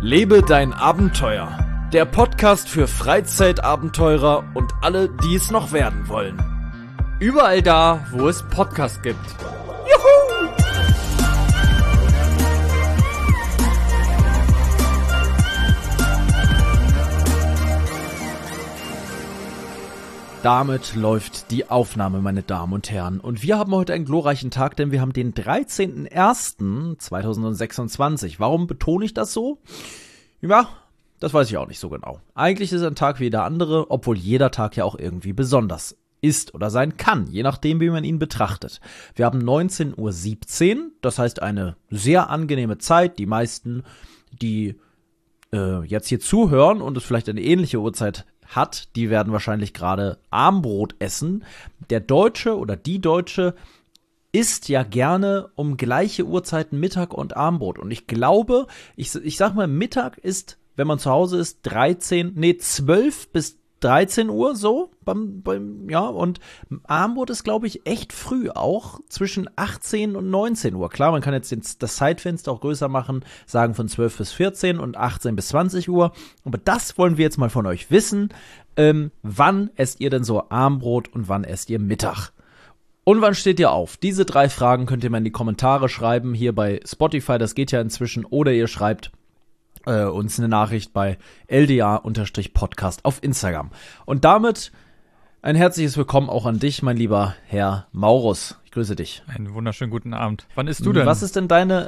Lebe dein Abenteuer. Der Podcast für Freizeitabenteurer und alle, die es noch werden wollen. Überall da, wo es Podcasts gibt. Juhu! Damit läuft die Aufnahme, meine Damen und Herren. Und wir haben heute einen glorreichen Tag, denn wir haben den 13.01.2026. Warum betone ich das so? Ja, das weiß ich auch nicht so genau. Eigentlich ist ein Tag wie jeder andere, obwohl jeder Tag ja auch irgendwie besonders ist oder sein kann, je nachdem, wie man ihn betrachtet. Wir haben 19:17 Uhr, das heißt eine sehr angenehme Zeit. Die meisten, die jetzt hier zuhören und es vielleicht eine ähnliche Uhrzeit hat, die werden wahrscheinlich gerade Armbrot essen. Der Deutsche oder die Deutsche isst ja gerne um gleiche Uhrzeiten Mittag und Abendbrot. Und ich glaube, ich sag mal, Mittag ist, wenn man zu Hause ist, 12 bis 13 Uhr so, und Abendbrot ist, glaube ich, echt früh, auch zwischen 18 und 19 Uhr. Klar, man kann jetzt das Zeitfenster auch größer machen, sagen von 12 bis 14 und 18 bis 20 Uhr. Aber das wollen wir jetzt mal von euch wissen. Wann esst ihr denn so Abendbrot und wann esst ihr Mittag? Und wann steht ihr auf? Diese 3 Fragen könnt ihr mal in die Kommentare schreiben, hier bei Spotify, das geht ja inzwischen, oder ihr schreibt uns eine Nachricht bei LDA-Podcast auf Instagram. Und damit ein herzliches Willkommen auch an dich, mein lieber Herr Maurus. Ich grüße dich. Einen wunderschönen guten Abend. Wann isst du denn? Was ist denn deine,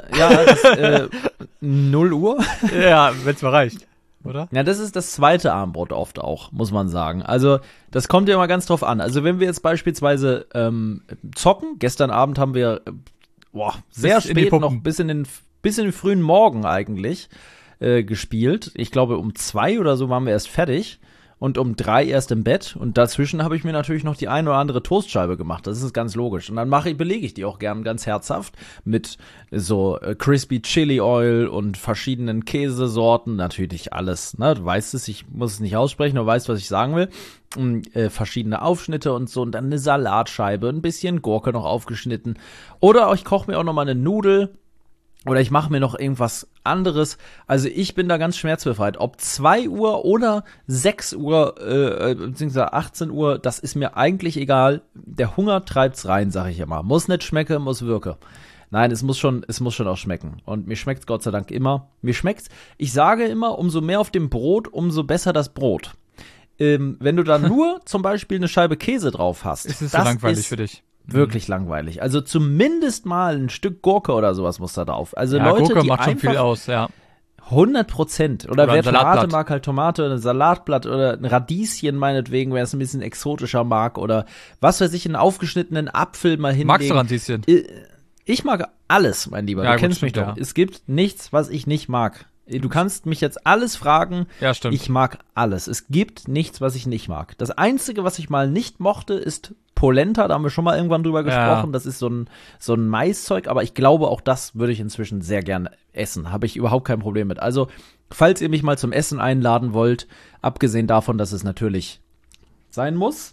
0 Uhr? Ja, wenn's mal reicht, oder? Ja, das ist das zweite Abendbrot oft auch, muss man sagen. Also, das kommt ja mal ganz drauf an. Also, wenn wir jetzt beispielsweise zocken, gestern Abend haben wir sehr spät noch bis in den frühen Morgen eigentlich gespielt. Ich glaube, um 2 oder so waren wir erst fertig und um 3 erst im Bett. Und dazwischen habe ich mir natürlich noch die ein oder andere Toastscheibe gemacht. Das ist ganz logisch. Und dann belege ich die auch gern ganz herzhaft mit so Crispy Chili Oil und verschiedenen Käsesorten. Natürlich alles, ne? Du weißt es, ich muss es nicht aussprechen, du weißt, was ich sagen will. Verschiedene Aufschnitte und so. Und dann eine Salatscheibe, ein bisschen Gurke noch aufgeschnitten. Oder ich koche mir auch noch mal eine Nudel. Oder ich mache mir noch irgendwas anderes. Also ich bin da ganz schmerzbefreit. Ob 2 Uhr oder 6 Uhr, beziehungsweise 18 Uhr, das ist mir eigentlich egal. Der Hunger treibt's rein, sag ich immer. Muss nicht schmecken, muss wirken. Nein, es muss schon auch schmecken. Und mir schmeckt's Gott sei Dank immer. Ich sage immer, umso mehr auf dem Brot, umso besser das Brot. Wenn du da nur zum Beispiel eine Scheibe Käse drauf hast. Ist es so langweilig für dich? Wirklich langweilig. Also zumindest mal ein Stück Gurke oder sowas muss da drauf. Also ja, Leute, Gurke die macht schon einfach viel aus, ja. 100%. Oder wer Tomate mag, halt Tomate oder ein Salatblatt oder ein Radieschen meinetwegen, wer es ein bisschen exotischer mag oder was weiß ich, einen aufgeschnittenen Apfel mal hinlegen. Magst du Radieschen? Ich mag alles, mein Lieber. Ja, du kennst mich doch. Ja. Es gibt nichts, was ich nicht mag. Du kannst mich jetzt alles fragen. Ja, stimmt. Ich mag alles. Es gibt nichts, was ich nicht mag. Das Einzige, was ich mal nicht mochte, ist Polenta. Da haben wir schon mal irgendwann drüber gesprochen. Ja. Das ist so ein Maiszeug. Aber ich glaube, auch das würde ich inzwischen sehr gerne essen. Habe ich überhaupt kein Problem mit. Also, falls ihr mich mal zum Essen einladen wollt, abgesehen davon, dass es natürlich sein muss,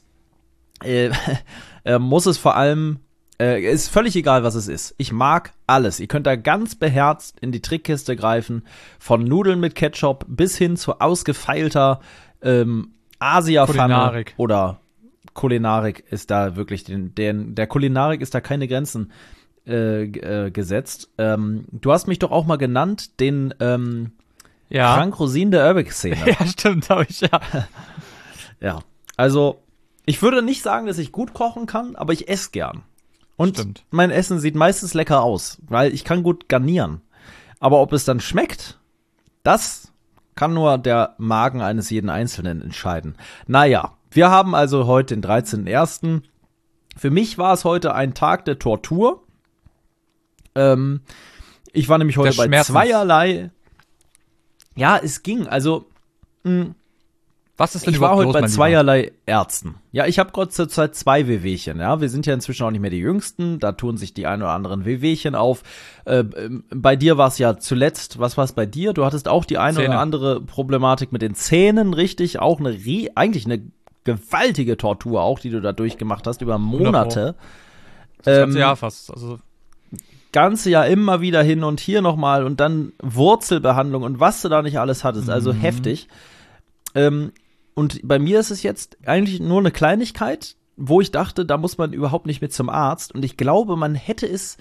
muss es vor allem ist völlig egal, was es ist. Ich mag alles. Ihr könnt da ganz beherzt in die Trickkiste greifen. Von Nudeln mit Ketchup bis hin zu ausgefeilter Asia-Pfanne oder Kulinarik ist da wirklich, der Kulinarik ist da keine Grenzen gesetzt. Du hast mich doch auch mal genannt, den Frank Rosin der Urbex-Szene. Ja, stimmt, habe ich, ja. Ja, also ich würde nicht sagen, dass ich gut kochen kann, aber ich esse gern. Und mein Essen sieht meistens lecker aus, weil ich kann gut garnieren. Aber ob es dann schmeckt, das kann nur der Magen eines jeden Einzelnen entscheiden. Naja, wir haben also heute den 13.01. Für mich war es heute ein Tag der Tortur. Ich war nämlich heute bei zweierlei. Ja, es ging. Also, was ist denn ich war heute los, bei zweierlei Ärzten. Ja, ich habe Gott zur Zeit 2 Wehwehchen. Ja, wir sind ja inzwischen auch nicht mehr die Jüngsten. Da tun sich die ein oder anderen Wehwehchen auf. Bei dir war es ja zuletzt, was war es bei dir? Du hattest auch die eine oder andere Problematik mit den Zähnen, richtig? Auch eigentlich eine gewaltige Tortur auch, die du da durchgemacht hast über Monate. Das ganze Jahr fast. Also ganze Jahr immer wieder hin und hier nochmal und dann Wurzelbehandlung und was du da nicht alles hattest, also heftig. Und bei mir ist es jetzt eigentlich nur eine Kleinigkeit, wo ich dachte, da muss man überhaupt nicht mit zum Arzt. Und ich glaube, man hätte es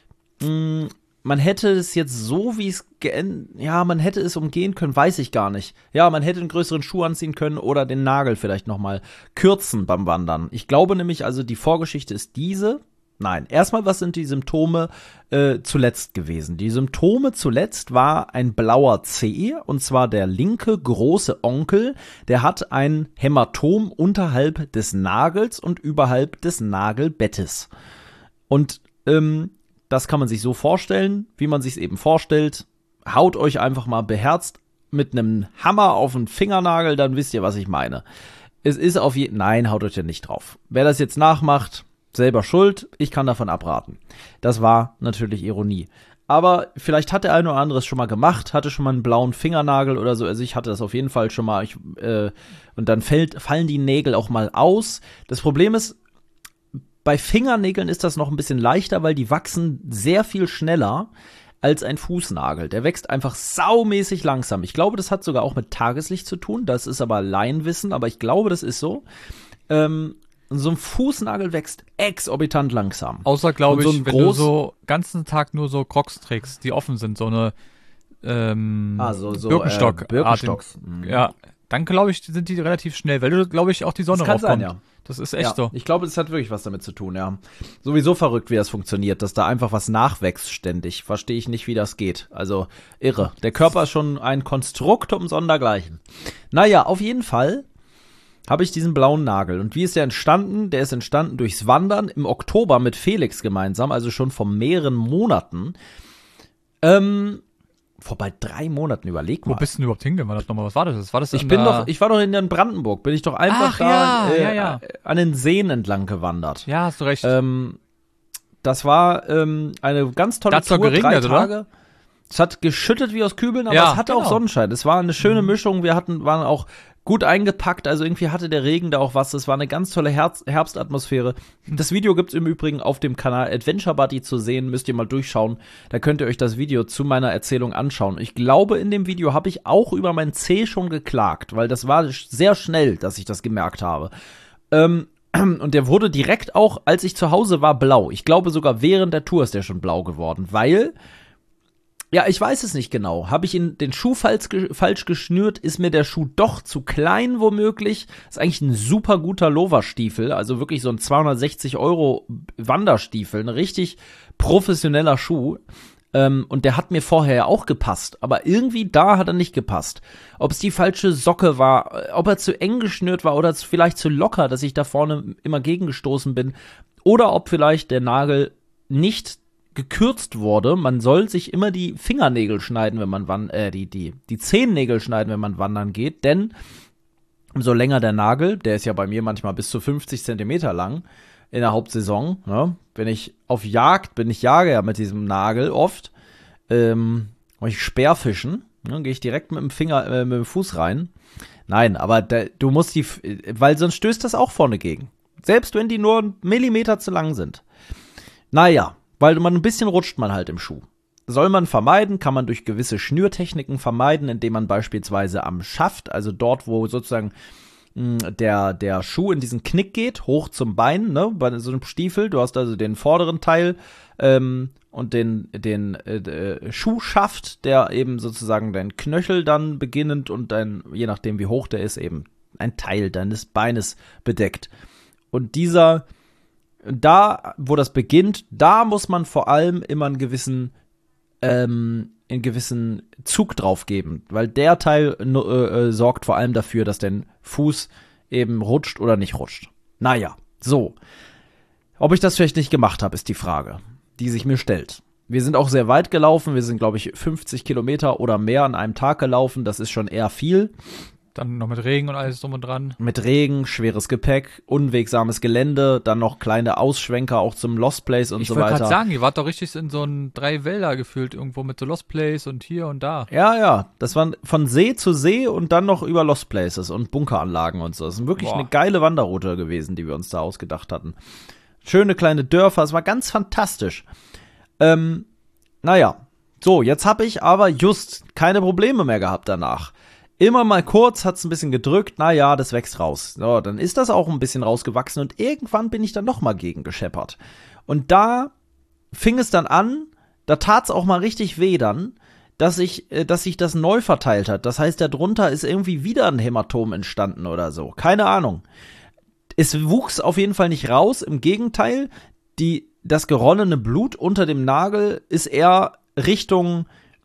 jetzt so, wie es man hätte es umgehen können, weiß ich gar nicht. Ja, man hätte einen größeren Schuh anziehen können oder den Nagel vielleicht nochmal kürzen beim Wandern. Ich glaube nämlich, also die Vorgeschichte ist diese. Nein, erstmal, was sind die Symptome zuletzt gewesen? Die Symptome zuletzt war ein blauer Zeh, und zwar der linke große Onkel, der hat ein Hämatom unterhalb des Nagels und überhalb des Nagelbettes. Und das kann man sich so vorstellen, wie man sich es eben vorstellt. Haut euch einfach mal beherzt mit einem Hammer auf den Fingernagel, dann wisst ihr, was ich meine. Es ist nein, haut euch ja nicht drauf. Wer das jetzt nachmacht, selber schuld, ich kann davon abraten. Das war natürlich Ironie. Aber vielleicht hat der eine oder andere es schon mal gemacht, hatte schon mal einen blauen Fingernagel oder so. Also ich hatte das auf jeden Fall schon mal. Und dann fallen die Nägel auch mal aus. Das Problem ist, bei Fingernägeln ist das noch ein bisschen leichter, weil die wachsen sehr viel schneller als ein Fußnagel. Der wächst einfach saumäßig langsam. Ich glaube, das hat sogar auch mit Tageslicht zu tun. Das ist aber Laienwissen, aber ich glaube, das ist so. So ein Fußnagel wächst exorbitant langsam. Außer, glaube so ich, wenn du so ganzen Tag nur so Crocs trägst, die offen sind, so eine Birkenstock. Birkenstocks. Ja, dann glaube ich, sind die relativ schnell, weil du, glaube ich, auch die Sonne raufkommt. Sein, ja. Das ist echt so. Ich glaube, das hat wirklich was damit zu tun, ja. Sowieso verrückt, wie das funktioniert, dass da einfach was nachwächst ständig. Verstehe ich nicht, wie das geht. Also irre. Der Körper ist schon ein Konstrukt um sondergleichen. Naja, auf jeden Fall habe ich diesen blauen Nagel. Und wie ist der entstanden? Der ist entstanden durchs Wandern im Oktober mit Felix gemeinsam, also schon vor mehreren Monaten. Vor bald 3 Monaten, überleg mal. Wo bist du denn überhaupt hingewandert nochmal? Was war das? War das ich war doch in Brandenburg, bin ich doch einfach an den Seen entlang gewandert. Ja, hast du recht. Das war eine ganz tolle Tour, 3 Tage. Oder? Es hat geschüttet wie aus Kübeln, aber es hatte auch Sonnenschein. Es war eine schöne Mischung, waren auch gut eingepackt, also irgendwie hatte der Regen da auch was. Es war eine ganz tolle Herbstatmosphäre. Das Video gibt's im Übrigen auf dem Kanal Adventure Buddy zu sehen, müsst ihr mal durchschauen. Da könnt ihr euch das Video zu meiner Erzählung anschauen. Ich glaube, in dem Video habe ich auch über mein Zeh schon geklagt, weil das war sehr schnell, dass ich das gemerkt habe. Und der wurde direkt auch, als ich zu Hause war, blau. Ich glaube, sogar während der Tour ist der schon blau geworden, weil... Ja, ich weiß es nicht genau. Habe ich den Schuh falsch geschnürt? Ist mir der Schuh doch zu klein womöglich? Ist eigentlich ein super guter Lover-Stiefel, also wirklich so ein 260 € Wanderstiefel, ein richtig professioneller Schuh. Und der hat mir vorher ja auch gepasst, aber irgendwie da hat er nicht gepasst. Ob es die falsche Socke war, ob er zu eng geschnürt war oder vielleicht zu locker, dass ich da vorne immer gegengestoßen bin, oder ob vielleicht der Nagel nicht gekürzt wurde. Man soll sich immer die Fingernägel schneiden, wenn man die Zehennägel schneiden, wenn man wandern geht, denn umso länger der Nagel, der ist ja bei mir manchmal bis zu 50 Zentimeter lang in der Hauptsaison, ne? Wenn ich auf Jagd bin, ich jage ja mit diesem Nagel oft, ich Speerfischen, ne, gehe ich direkt mit dem Fuß rein. Nein, aber du musst weil sonst stößt das auch vorne gegen. Selbst wenn die nur einen Millimeter zu lang sind. Naja, weil ein bisschen rutscht man halt im Schuh. Soll man vermeiden, kann man durch gewisse Schnürtechniken vermeiden, indem man beispielsweise am Schaft, also dort, wo sozusagen der Schuh in diesen Knick geht, hoch zum Bein, ne, bei so einem Stiefel, du hast also den vorderen Teil und den Schuhschaft, der eben sozusagen dein Knöchel dann beginnend und je nachdem wie hoch der ist, eben ein Teil deines Beines bedeckt. Und da, wo das beginnt, da muss man vor allem immer einen gewissen Zug drauf geben, weil der Teil sorgt vor allem dafür, dass dein Fuß eben rutscht oder nicht rutscht. Naja, so. Ob ich das vielleicht nicht gemacht habe, ist die Frage, die sich mir stellt. Wir sind auch sehr weit gelaufen, wir sind, glaube ich, 50 Kilometer oder mehr an einem Tag gelaufen, das ist schon eher viel. Dann noch mit Regen und alles drum und dran. Mit Regen, schweres Gepäck, unwegsames Gelände, dann noch kleine Ausschwenker auch zum Lost Place und so weiter. Ich wollte gerade sagen, ihr wart doch richtig in so einen 3 Wälder gefühlt, irgendwo mit so Lost Place und hier und da. Ja, das waren von See zu See und dann noch über Lost Places und Bunkeranlagen und so. Das ist wirklich eine geile Wanderroute gewesen, die wir uns da ausgedacht hatten. Schöne kleine Dörfer, es war ganz fantastisch. Naja, so, jetzt habe ich aber just keine Probleme mehr gehabt danach. Immer mal kurz hat's ein bisschen gedrückt, naja, das wächst raus. So, dann ist das auch ein bisschen rausgewachsen und irgendwann bin ich dann noch mal gegen gescheppert. Und da fing es dann an, da tat's auch mal richtig weh dann, dass sich das neu verteilt hat. Das heißt, darunter ist irgendwie wieder ein Hämatom entstanden oder so. Keine Ahnung. Es wuchs auf jeden Fall nicht raus, im Gegenteil, das geronnene Blut unter dem Nagel ist eher Richtung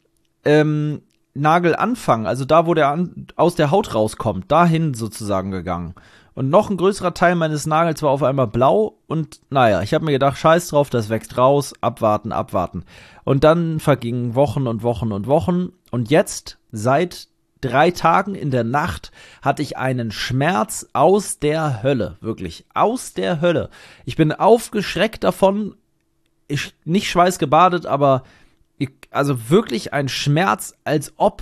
Nagelanfang, also da, wo der aus der Haut rauskommt, dahin sozusagen gegangen. Und noch ein größerer Teil meines Nagels war auf einmal blau und naja, ich habe mir gedacht, scheiß drauf, das wächst raus, abwarten. Und dann vergingen Wochen und Wochen und Wochen und jetzt, seit 3 Tagen in der Nacht, hatte ich einen Schmerz aus der Hölle, wirklich, aus der Hölle. Ich bin aufgeschreckt davon, nicht schweißgebadet, aber also wirklich ein Schmerz, als ob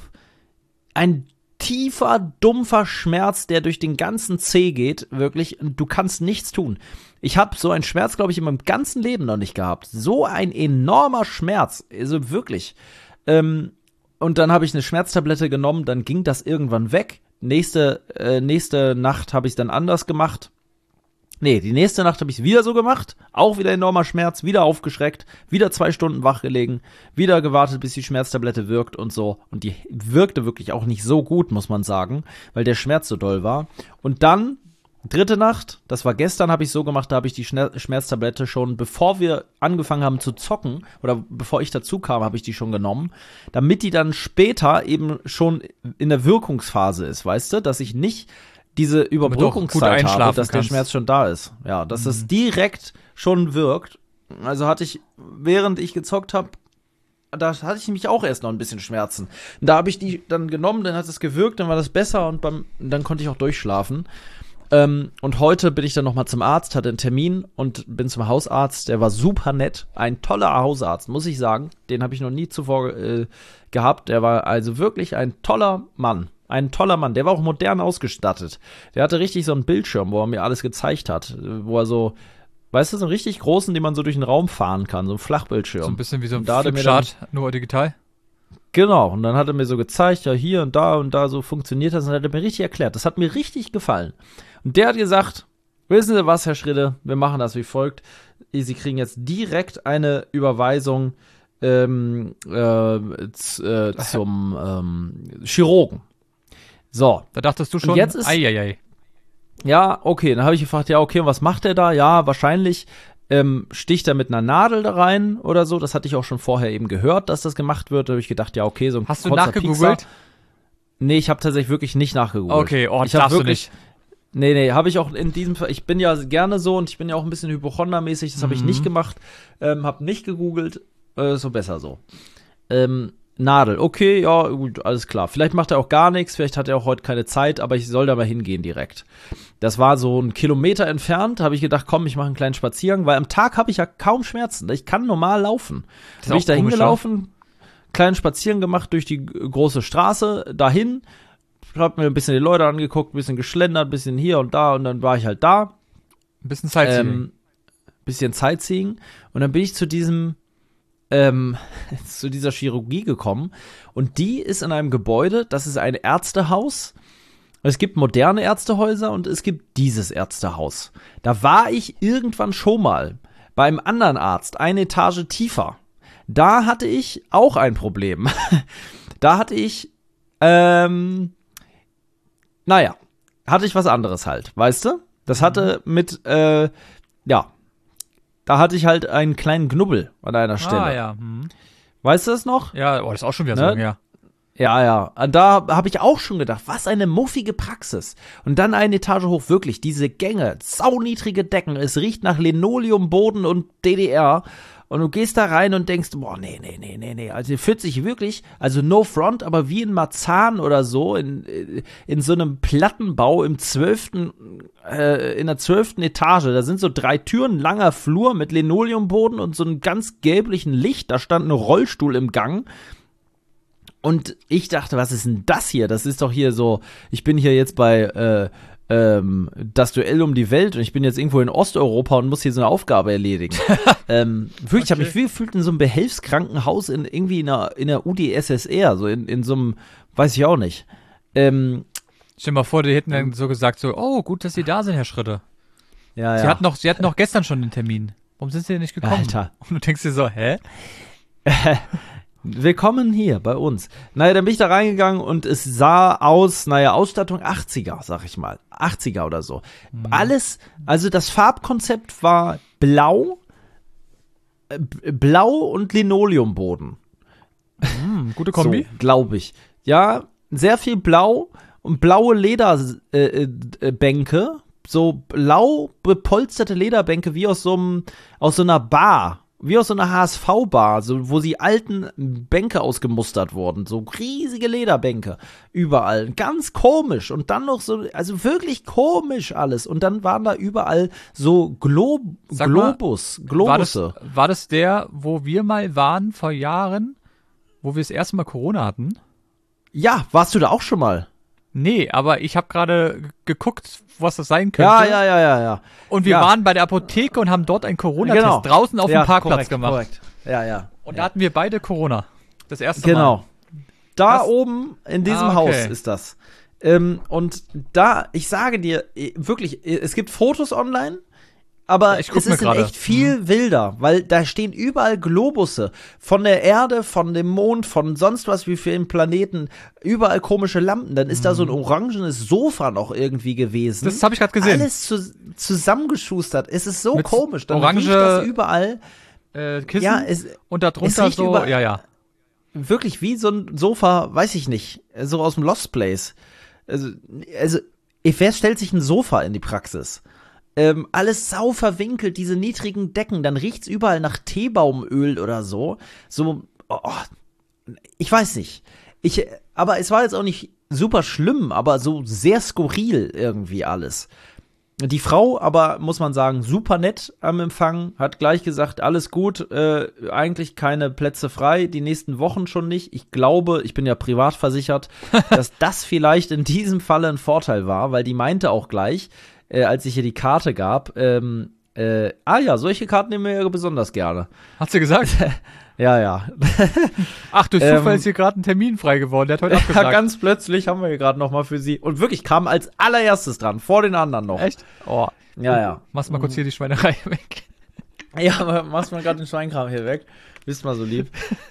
ein tiefer, dumpfer Schmerz, der durch den ganzen Zeh geht, wirklich, du kannst nichts tun. Ich habe so einen Schmerz, glaube ich, in meinem ganzen Leben noch nicht gehabt. So ein enormer Schmerz, also wirklich. Und dann habe ich eine Schmerztablette genommen, dann ging das irgendwann weg. Nächste Nacht habe ich es dann anders gemacht. Nee, die nächste Nacht habe ich es wieder so gemacht, auch wieder enormer Schmerz, wieder aufgeschreckt, wieder 2 Stunden wach gelegen, wieder gewartet, bis die Schmerztablette wirkt und so. Und die wirkte wirklich auch nicht so gut, muss man sagen, weil der Schmerz so doll war. Und dann, 3. Nacht, das war gestern, habe ich so gemacht, da habe ich die Schmerztablette schon, bevor wir angefangen haben zu zocken, oder bevor ich dazu kam, habe ich die schon genommen, damit die dann später eben schon in der Wirkungsphase ist, weißt du, dass ich nicht diese Überbrückungszeit habe, dass der Schmerz schon da ist. Ja, dass es direkt schon wirkt. Also hatte ich, während ich gezockt habe, da hatte ich mich auch erst noch ein bisschen Schmerzen. Da habe ich die dann genommen, dann hat es gewirkt, dann war das besser und dann konnte ich auch durchschlafen. Und heute bin ich dann noch mal zum Arzt, hatte einen Termin und bin zum Hausarzt. Der war super nett, ein toller Hausarzt, muss ich sagen. Den habe ich noch nie zuvor gehabt. Der war also wirklich ein toller Mann. Ein toller Mann, der war auch modern ausgestattet. Der hatte richtig so einen Bildschirm, wo er mir alles gezeigt hat. Wo er so, weißt du, so einen richtig großen, den man so durch den Raum fahren kann, so ein Flachbildschirm. So ein bisschen wie so ein Flipchart, nur digital. Genau, und dann hat er mir so gezeigt, ja, hier und da so funktioniert das. Und dann hat er mir richtig erklärt. Das hat mir richtig gefallen. Und der hat gesagt, wissen Sie was, Herr Schridde, wir machen das wie folgt. Sie kriegen jetzt direkt eine Überweisung zum Chirurgen. So. Da dachtest du schon, jetzt ist, ja, okay, dann habe ich gefragt, ja, okay, was macht der da? Ja, wahrscheinlich sticht er mit einer Nadel da rein oder so. Das hatte ich auch schon vorher eben gehört, dass das gemacht wird. Da habe ich gedacht, ja, okay, so ein Hast du nachgegoogelt? Piekser. Nee, ich habe tatsächlich wirklich nicht nachgegoogelt. Okay, ich darfst du nicht. Nee, habe ich auch in diesem Fall, ich bin ja gerne so und ich bin ja auch ein bisschen hypochondermäßig, das habe ich nicht gemacht, habe nicht gegoogelt, so besser so. Nadel, okay, ja, gut, alles klar. Vielleicht macht er auch gar nichts, vielleicht hat er auch heute keine Zeit, aber ich soll da mal hingehen direkt. Das war so 1 Kilometer entfernt, habe ich gedacht, komm, ich mache einen kleinen Spaziergang, weil am Tag habe ich ja kaum Schmerzen. Ich kann normal laufen. Da bin ich da hingelaufen, kleinen Spaziergang gemacht durch die große Straße, dahin, hab mir ein bisschen die Leute angeguckt, ein bisschen geschlendert, ein bisschen hier und da und dann war ich halt da. Ein bisschen Sightseeing. Und dann bin ich zu dieser Chirurgie gekommen und die ist in einem Gebäude, das ist ein Ärztehaus. Es gibt moderne Ärztehäuser und es gibt dieses Ärztehaus. Da war ich irgendwann schon mal bei einem anderen Arzt, eine Etage tiefer. Da hatte ich auch ein Problem. Da hatte ich, hatte ich was anderes halt, weißt du? Das hatte da hatte ich halt einen kleinen Knubbel an einer Stelle. Ah, ja. Weißt du das noch? Ja, das ist auch schon wieder so lange her. Ja. Und da habe ich auch schon gedacht, was eine muffige Praxis. Und dann eine Etage hoch, wirklich, diese Gänge, sauniedrige Decken, es riecht nach Linoleumboden und DDR. Und du gehst da rein und denkst, boah, nee. Also hier fühlt sich wirklich, also no front, aber wie in Marzahn oder so, in so einem Plattenbau in der 12. Etage. Da sind so 3 Türen, langer Flur mit Linoleumboden und so einem ganz gelblichen Licht. Da stand ein Rollstuhl im Gang. Und ich dachte, was ist denn das hier? Das ist doch hier so, ich bin hier jetzt bei das Duell um die Welt und ich bin jetzt irgendwo in Osteuropa und muss hier so eine Aufgabe erledigen. Wirklich, ich habe mich wie gefühlt in so einem Behelfskrankenhaus irgendwie in der UdSSR, so in so einem, weiß ich auch nicht. Stell dir mal vor, die hätten dann so gesagt, so, oh, gut, dass Sie da sind, Herr Schritte. Ja, Sie hatten noch gestern schon den Termin. Warum sind Sie denn nicht gekommen? Alter. Und du denkst dir so, hä? Willkommen hier bei uns. Naja, dann bin ich da reingegangen und es sah aus, Ausstattung 80er, sag ich mal. 80er oder so. Alles, also das Farbkonzept war blau und Linoleumboden. Gute Kombi. So, glaube ich. Ja, sehr viel blau und blaue Lederbänke. So blau bepolsterte Lederbänke wie aus so einer Bar. Wie aus so einer HSV-Bar, so, wo die alten Bänke ausgemustert wurden. So riesige Lederbänke überall. Ganz komisch. Und dann noch so, also wirklich komisch alles. Und dann waren da überall so Globusse. War das der, wo wir mal waren vor Jahren, wo wir das erste Mal Corona hatten? Ja, warst du da auch schon mal? Nee, aber ich habe gerade geguckt, was das sein könnte. Ja. Und wir waren bei der Apotheke und haben dort einen Corona-Test draußen auf dem Parkplatz gemacht. Korrekt. Ja. Und da hatten wir beide Corona. Das erste Mal. Genau. Da Was? oben in diesem Haus ist das. Und da, ich sage dir, wirklich, es gibt Fotos online, aber ich guck es mir ist in gerade. echt viel wilder, weil da stehen überall Globusse von der Erde, von dem Mond, von sonst was wie für den Planeten, überall komische Lampen. Dann ist da so ein orangenes Sofa noch irgendwie gewesen. Das habe ich gerade gesehen. Alles zusammengeschustert. Es ist so Mit komisch. Dann orange riecht das überall. Kissen Ja, und es darunter riecht so, ja. Wirklich wie so ein Sofa, weiß ich nicht, so aus dem Lost Place. Also wer stellt sich ein Sofa in die Praxis? Alles sau verwinkelt, diese niedrigen Decken, dann riecht's überall nach Teebaumöl oder so. So, ich weiß nicht. Aber es war jetzt auch nicht super schlimm, aber so sehr skurril irgendwie alles. Die Frau aber, muss man sagen, super nett am Empfang, hat gleich gesagt, alles gut, eigentlich keine Plätze frei, die nächsten Wochen schon nicht. Ich glaube, ich bin ja privat versichert, dass das vielleicht in diesem Falle ein Vorteil war, weil die meinte auch gleich, als ich ihr die Karte gab, solche Karten nehmen wir ja besonders gerne. Hat sie gesagt? Ja. Ach, durch Zufall ist hier gerade ein Termin frei geworden, der hat heute abgesagt. Ja, ganz plötzlich haben wir hier gerade noch mal für sie. Und wirklich kam als allererstes dran, vor den anderen noch. Echt? Oh. Ja. Machst mal kurz hier die Schweinerei weg. Ja, aber machst mal gerade den Schweinkram hier weg. Bist mal so lieb.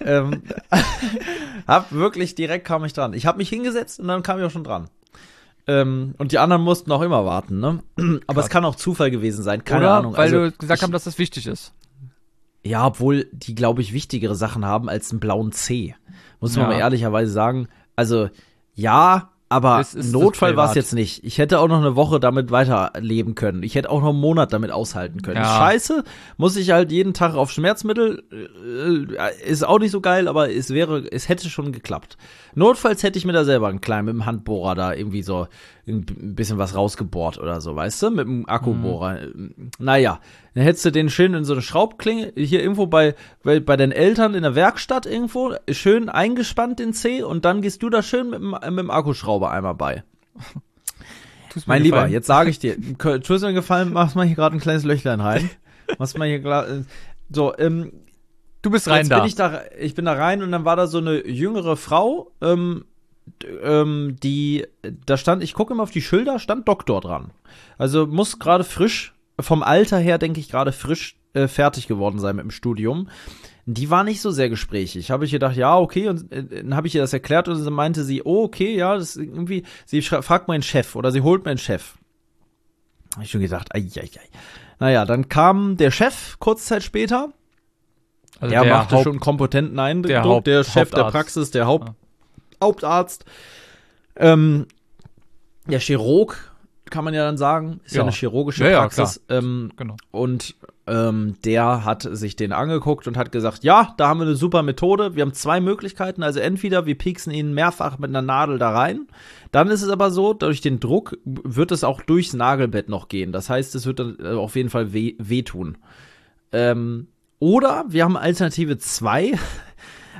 Direkt kam ich dran. Ich habe mich hingesetzt und dann kam ich auch schon dran. Und die anderen mussten auch immer warten, ne? Aber es kann auch Zufall gewesen sein, keine Ahnung. Weil du gesagt haben, dass das wichtig ist. Ja, obwohl die, glaube ich, wichtigere Sachen haben als einen blauen C. Muss man mal ehrlicherweise sagen. Also, ja, aber Notfall war es jetzt nicht. Ich hätte auch noch eine Woche damit weiterleben können. Ich hätte auch noch einen Monat damit aushalten können. Ja. Scheiße, muss ich halt jeden Tag auf Schmerzmittel. Ist auch nicht so geil, aber es hätte schon geklappt. Notfalls hätte ich mir da selber einen kleinen mit dem Handbohrer da irgendwie so ein bisschen was rausgebohrt oder so, weißt du? Mit dem Akkubohrer. Naja, dann hättest du den schön in so eine Schraubklinge, hier irgendwo bei den Eltern in der Werkstatt irgendwo, schön eingespannt den C und dann gehst du da schön mit dem Akkuschrauber einmal bei. Mein Lieber, jetzt sage ich dir, tust mir einen Gefallen, machst mal hier gerade ein kleines Löchlein rein. Machst mal hier du bist rein da. Ich bin da rein und dann war da so eine jüngere Frau, die, da stand, ich gucke immer auf die Schilder, stand Doktor dran. Also muss gerade frisch, vom Alter her denke ich gerade frisch fertig geworden sein mit dem Studium. Die war nicht so sehr gesprächig. Habe ich gedacht, ja, okay, und dann habe ich ihr das erklärt und dann meinte sie, oh, okay, ja, das ist irgendwie, sie fragt meinen Chef oder sie holt meinen Chef. Habe ich schon gedacht, ai. Naja, dann kam der Chef kurze Zeit später. Also der machte schon einen kompetenten Eindruck, der Chef der Praxis, der Hauptarzt. Der Chirurg, kann man ja dann sagen, ist ja eine chirurgische Praxis. Genau. Und der hat sich den angeguckt und hat gesagt, ja, da haben wir eine super Methode. Wir haben 2 Möglichkeiten. Also entweder wir pieksen ihn mehrfach mit einer Nadel da rein. Dann ist es aber so, durch den Druck wird es auch durchs Nagelbett noch gehen. Das heißt, es wird dann auf jeden Fall wehtun. Oder wir haben Alternative 2.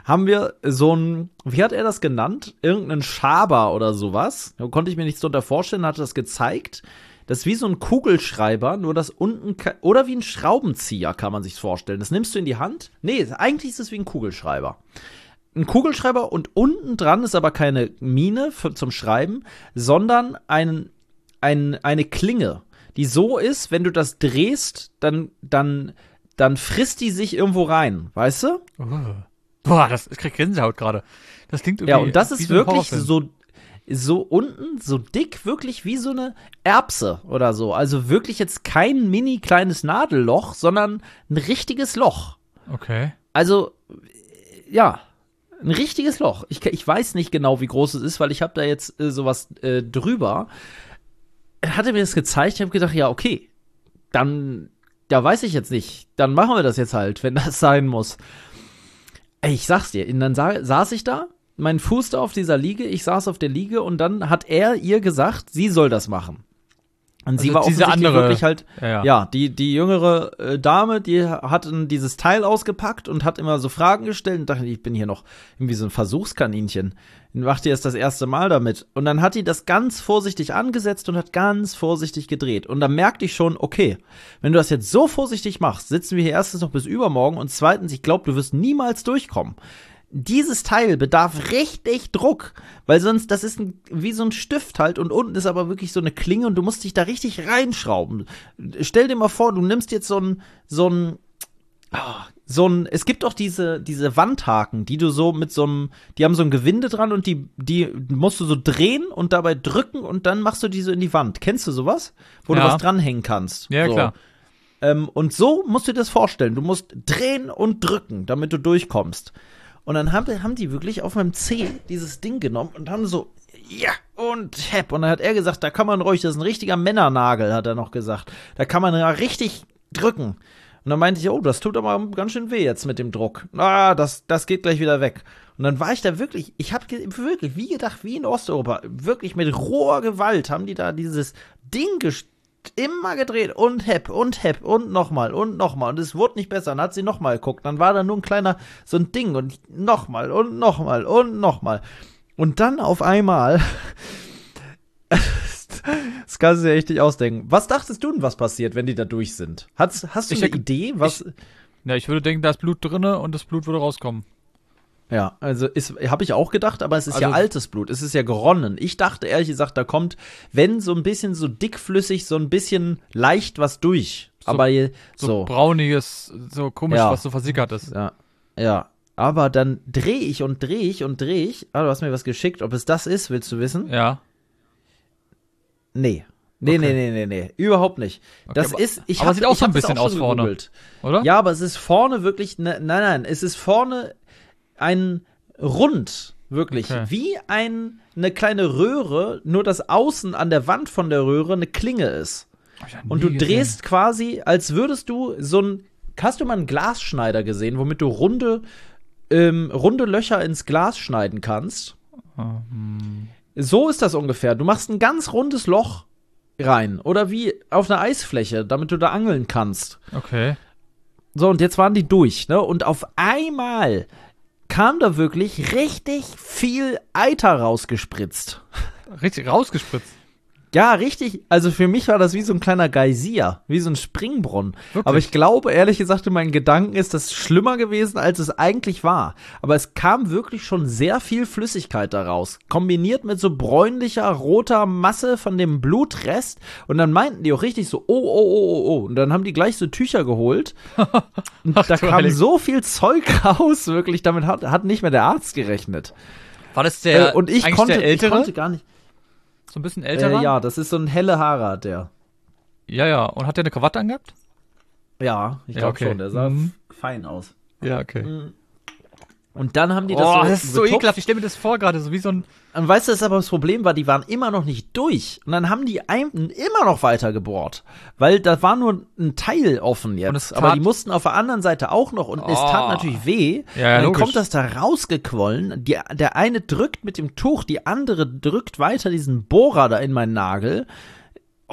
haben wir so ein, wie hat er das genannt? Irgendeinen Schaber oder sowas. Da konnte ich mir nichts drunter vorstellen, hat das gezeigt. Das ist wie so ein Kugelschreiber, nur das unten, oder wie ein Schraubenzieher, kann man sich vorstellen. Das nimmst du in die Hand. Nee, eigentlich ist es wie ein Kugelschreiber. Ein Kugelschreiber und unten dran ist aber keine Mine zum Schreiben, sondern eine Klinge, die so ist, wenn du das drehst, dann frisst die sich irgendwo rein, weißt du? Boah, ich krieg Gänsehaut gerade. Das klingt irgendwie. Ja, und das wie ist so ein wirklich Horrorfilm. so unten, so dick, wirklich wie so eine Erbse oder so. Also wirklich jetzt kein mini kleines Nadelloch, sondern ein richtiges Loch. Okay. Also, ja, ein richtiges Loch. Ich weiß nicht genau, wie groß es ist, weil ich habe da jetzt sowas drüber. Er hatte mir das gezeigt, ich habe gedacht, ja, okay, dann, ja, weiß ich jetzt nicht. Dann machen wir das jetzt halt, wenn das sein muss. Ey, ich sag's dir, und dann saß ich da, mein Fuß da auf dieser Liege, ich saß auf der Liege und dann hat er ihr gesagt, sie soll das machen. Und sie Also war diese offensichtlich andere, wirklich halt, ja. die jüngere Dame, die hat dieses Teil ausgepackt und hat immer so Fragen gestellt und dachte, ich bin hier noch irgendwie so ein Versuchskaninchen. Dann macht die erst das erste Mal damit. Und dann hat die das ganz vorsichtig angesetzt und hat ganz vorsichtig gedreht. Und dann merkte ich schon, okay, wenn du das jetzt so vorsichtig machst, sitzen wir hier erstens noch bis übermorgen und zweitens, ich glaube, du wirst niemals durchkommen. Dieses Teil bedarf richtig Druck, weil sonst, das ist wie so ein Stift halt und unten ist aber wirklich so eine Klinge und du musst dich da richtig reinschrauben. Stell dir mal vor, du nimmst jetzt so ein, es gibt auch diese Wandhaken, die du so mit die haben so ein Gewinde dran und die musst du so drehen und dabei drücken und dann machst du die so in die Wand. Kennst du sowas? Wo du was dranhängen kannst. Ja, so. Klar. Und so musst du dir das vorstellen. Du musst drehen und drücken, damit du durchkommst. Und dann haben die wirklich auf meinem Zeh dieses Ding genommen und haben so, ja, und hepp. Und dann hat er gesagt, da kann man ruhig, das ist ein richtiger Männernagel, hat er noch gesagt. Da kann man ja richtig drücken. Und dann meinte ich, oh, das tut aber ganz schön weh jetzt mit dem Druck. Das geht gleich wieder weg. Und dann war ich da wirklich, ich habe wirklich, wie gedacht, wie in Osteuropa, wirklich mit roher Gewalt haben die da dieses Ding immer gedreht und hepp und nochmal und nochmal und es wurde nicht besser. Dann hat sie nochmal geguckt, dann war da nur ein kleiner, so ein Ding und nochmal und nochmal und nochmal. Und dann auf einmal, das kannst du dir echt nicht ausdenken. Was dachtest du denn, was passiert, wenn die da durch sind? Hast du eine Idee, was? Ich würde denken, da ist Blut drinne und das Blut würde rauskommen. Ja, also habe ich auch gedacht, aber es ist ja altes Blut, es ist ja geronnen. Ich dachte ehrlich gesagt, da kommt, wenn so ein bisschen so dickflüssig, so ein bisschen leicht was durch. So, aber so brauniges, so komisch, was so versickert ist. Ja. Aber dann drehe ich. Ah, du hast mir was geschickt, ob es das ist, willst du wissen? Ja. Nee. Okay. Nee, überhaupt nicht. Okay, Das ist, aber sieht auch so ein bisschen aus vorne, oder? Ja, aber es ist vorne wirklich, nein, es ist vorne ein Rund, wirklich, wie eine kleine Röhre, nur dass außen an der Wand von der Röhre eine Klinge ist. Und du drehst quasi, als würdest du hast du mal einen Glasschneider gesehen, womit du runde Löcher ins Glas schneiden kannst? So ist das ungefähr. Du machst ein ganz rundes Loch rein. Oder wie auf einer Eisfläche, damit du da angeln kannst. Okay. So, und jetzt waren die durch, ne? Und auf einmal kam da wirklich richtig viel Eiter rausgespritzt. Richtig rausgespritzt? Ja, richtig. Also für mich war das wie so ein kleiner Geysir, wie so ein Springbrunnen. Wirklich? Aber ich glaube, ehrlich gesagt, in meinen Gedanken ist das schlimmer gewesen, als es eigentlich war. Aber es kam wirklich schon sehr viel Flüssigkeit daraus. Kombiniert mit so bräunlicher, roter Masse von dem Blutrest. Und dann meinten die auch richtig so, oh. Und dann haben die gleich so Tücher geholt. Und da kam so viel Zeug raus, wirklich. Damit hat nicht mehr der Arzt gerechnet. War das der und ich konnte gar nicht. So ein bisschen älterer? Ja, das ist so ein helle Haare, hat der. Ja. Und hat der eine Krawatte angehabt? Ja, ich glaube schon. Der sah fein aus. Ja, okay. Und dann haben die das das ist so ekelhaft. Ich stelle mir das vor gerade, so wie so ein... Und weißt du, das aber das Problem war, die waren immer noch nicht durch. Und dann haben die immer noch weiter gebohrt. Weil da war nur ein Teil offen jetzt. Aber die mussten auf der anderen Seite auch noch. Und es tat natürlich weh. Ja, und dann logisch. kommt das da rausgequollen. Der eine drückt mit dem Tuch, die andere drückt weiter diesen Bohrer da in meinen Nagel.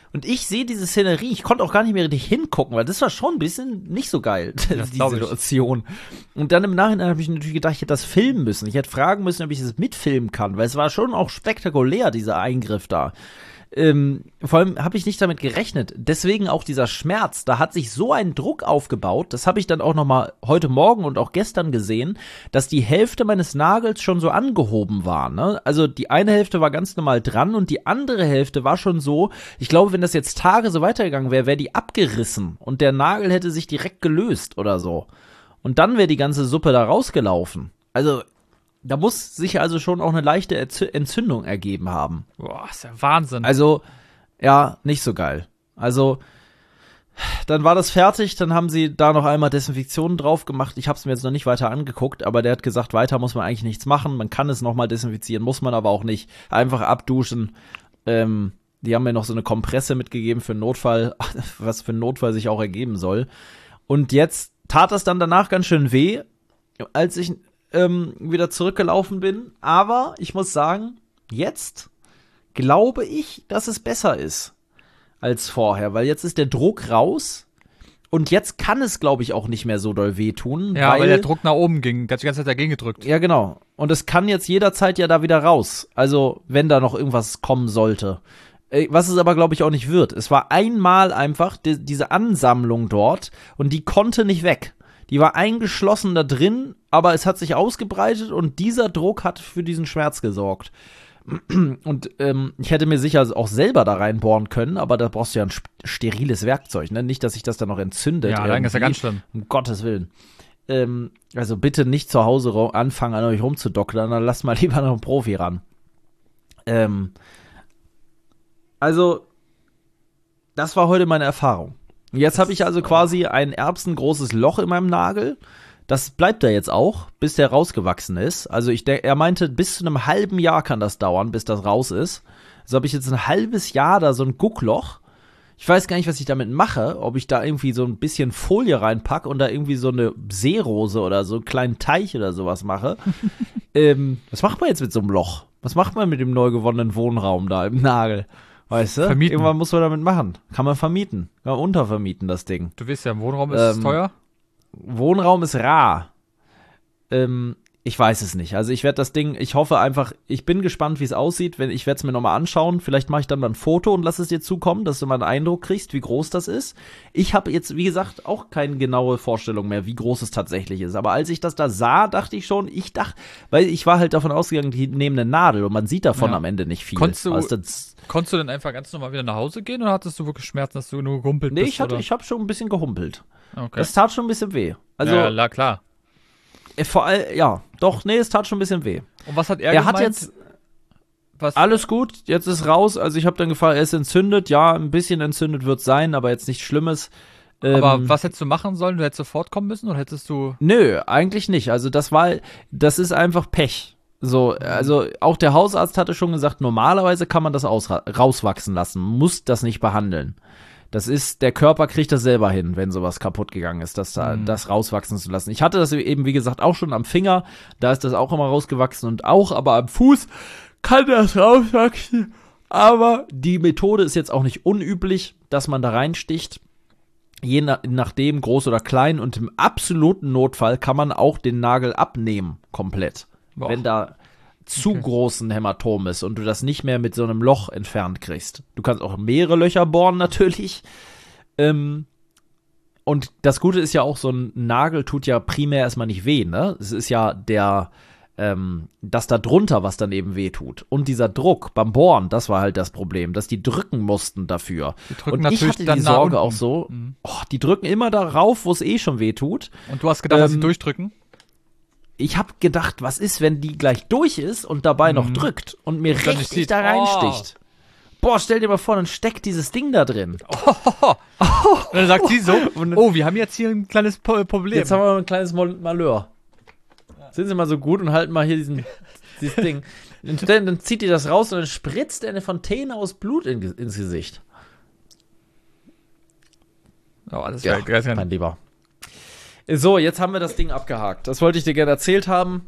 Und ich sehe diese Szenerie, ich konnte auch gar nicht mehr richtig hingucken, weil das war schon ein bisschen nicht so geil, die Situation. Und dann im Nachhinein habe ich natürlich gedacht, ich hätte das filmen müssen. Ich hätte fragen müssen, ob ich das mitfilmen kann, weil es war schon auch spektakulär, dieser Eingriff da. Vor allem habe ich nicht damit gerechnet. Deswegen auch dieser Schmerz. Da hat sich so ein Druck aufgebaut. Das habe ich dann auch noch mal heute Morgen und auch gestern gesehen, dass die Hälfte meines Nagels schon so angehoben war. Ne? Also die eine Hälfte war ganz normal dran und die andere Hälfte war schon so. Ich glaube, wenn das jetzt Tage so weitergegangen wäre, wäre die abgerissen und der Nagel hätte sich direkt gelöst oder so. Und dann wäre die ganze Suppe da rausgelaufen. Also da muss sich also schon auch eine leichte Entzündung ergeben haben. Boah, ist ja Wahnsinn. Also, ja, nicht so geil. Also, dann war das fertig, dann haben sie da noch einmal Desinfektionen drauf gemacht. Ich habe es mir jetzt noch nicht weiter angeguckt, aber der hat gesagt, weiter muss man eigentlich nichts machen. Man kann es nochmal desinfizieren, muss man aber auch nicht. Einfach abduschen. Die haben mir noch so eine Kompresse mitgegeben für einen Notfall, was für einen Notfall sich auch ergeben soll. Und jetzt tat das dann danach ganz schön weh, als ich wieder zurückgelaufen bin. Aber ich muss sagen, jetzt glaube ich, dass es besser ist als vorher, weil jetzt ist der Druck raus und jetzt kann es, glaube ich, auch nicht mehr so doll wehtun. Ja, weil der Druck nach oben ging, der hat die ganze Zeit dagegen gedrückt. Ja, genau. Und es kann jetzt jederzeit ja da wieder raus. Also, wenn da noch irgendwas kommen sollte. Was es aber, glaube ich, auch nicht wird. Es war einmal einfach diese Ansammlung dort und die konnte nicht weg. Die war eingeschlossen da drin, aber es hat sich ausgebreitet und dieser Druck hat für diesen Schmerz gesorgt. Und ich hätte mir sicher auch selber da reinbohren können, aber da brauchst du ja ein steriles Werkzeug, ne? Nicht, dass sich das dann noch entzündet. Ja, dann ist ja ganz schlimm. Um Gottes Willen. Also bitte nicht zu Hause anfangen, an euch rumzudoktern, dann lasst mal lieber noch einen Profi ran. Also, das war heute meine Erfahrung. Jetzt habe ich also quasi ein erbsengroßes Loch in meinem Nagel. Das bleibt da jetzt auch, bis der rausgewachsen ist. Also er meinte, bis zu einem halben Jahr kann das dauern, bis das raus ist. Also habe ich jetzt ein halbes Jahr da so ein Guckloch. Ich weiß gar nicht, was ich damit mache. Ob ich da irgendwie so ein bisschen Folie reinpacke und da irgendwie so eine Seerose oder so einen kleinen Teich oder sowas mache. Was macht man jetzt mit so einem Loch? Was macht man mit dem neu gewonnenen Wohnraum da im Nagel? Weißt du? Vermieten. Irgendwann muss man damit machen. Kann man vermieten. Kann man untervermieten, das Ding. Du weißt ja, im Wohnraum ist es teuer. Wohnraum ist rar. Ich weiß es nicht. Also ich werde das Ding, ich hoffe einfach, ich bin gespannt, wie es aussieht. Ich werde es mir nochmal anschauen. Vielleicht mache ich dann mal ein Foto und lasse es dir zukommen, dass du mal einen Eindruck kriegst, wie groß das ist. Ich habe jetzt, wie gesagt, auch keine genaue Vorstellung mehr, wie groß es tatsächlich ist. Aber als ich das da sah, dachte ich schon, weil ich war halt davon ausgegangen, die nehmen eine Nadel und man sieht davon am Ende nicht viel. Konntest du denn einfach ganz normal wieder nach Hause gehen oder hattest du wirklich Schmerzen, dass du nur gehumpelt bist? Nee, ich habe schon ein bisschen gehumpelt. Okay. Es tat schon ein bisschen weh. Also, ja, klar. Vor allem, ja, doch, nee, es tat schon ein bisschen weh. Und was hat er gemeint? Hat jetzt alles gut, jetzt ist raus. Also ich habe dann gefragt, er ist entzündet. Ja, ein bisschen entzündet wird sein, aber jetzt nichts Schlimmes. Aber was hättest du machen sollen? Du hättest sofort kommen müssen oder hättest du... Nö, eigentlich nicht. Also das ist einfach Pech. So, also auch der Hausarzt hatte schon gesagt, normalerweise kann man das rauswachsen lassen, muss das nicht behandeln. Der Körper kriegt das selber hin, wenn sowas kaputt gegangen ist, das rauswachsen zu lassen. Ich hatte das eben, wie gesagt, auch schon am Finger, da ist das auch immer rausgewachsen und auch, aber am Fuß kann das rauswachsen. Aber die Methode ist jetzt auch nicht unüblich, dass man da reinsticht. Je nachdem, groß oder klein, und im absoluten Notfall kann man auch den Nagel abnehmen, komplett. Boah. Wenn da zu großen Hämatom ist und du das nicht mehr mit so einem Loch entfernt kriegst. Du kannst auch mehrere Löcher bohren natürlich. Und das Gute ist ja auch, so ein Nagel tut ja primär erstmal nicht weh, ne? Es ist ja das da drunter, was dann eben weh tut. Und dieser Druck beim Bohren, das war halt das Problem, dass die drücken mussten dafür. Und ich hatte die Sorge auch so, die drücken immer darauf, wo es eh schon weh tut. Und du hast gedacht, dass sie durchdrücken? Ich habe gedacht, was ist, wenn die gleich durch ist und dabei noch drückt und mir richtig da reinsticht. Boah, stell dir mal vor, dann steckt dieses Ding da drin. Und dann sagt sie so, wir haben jetzt hier ein kleines Problem. Jetzt haben wir ein kleines Malheur. Sind Sie mal so gut und halten mal hier dieses Ding. Dann zieht die das raus und dann spritzt eine Fontäne aus Blut ins Gesicht. Oh, alles ja, mein Lieber. So, jetzt haben wir das Ding abgehakt. Das wollte ich dir gerne erzählt haben.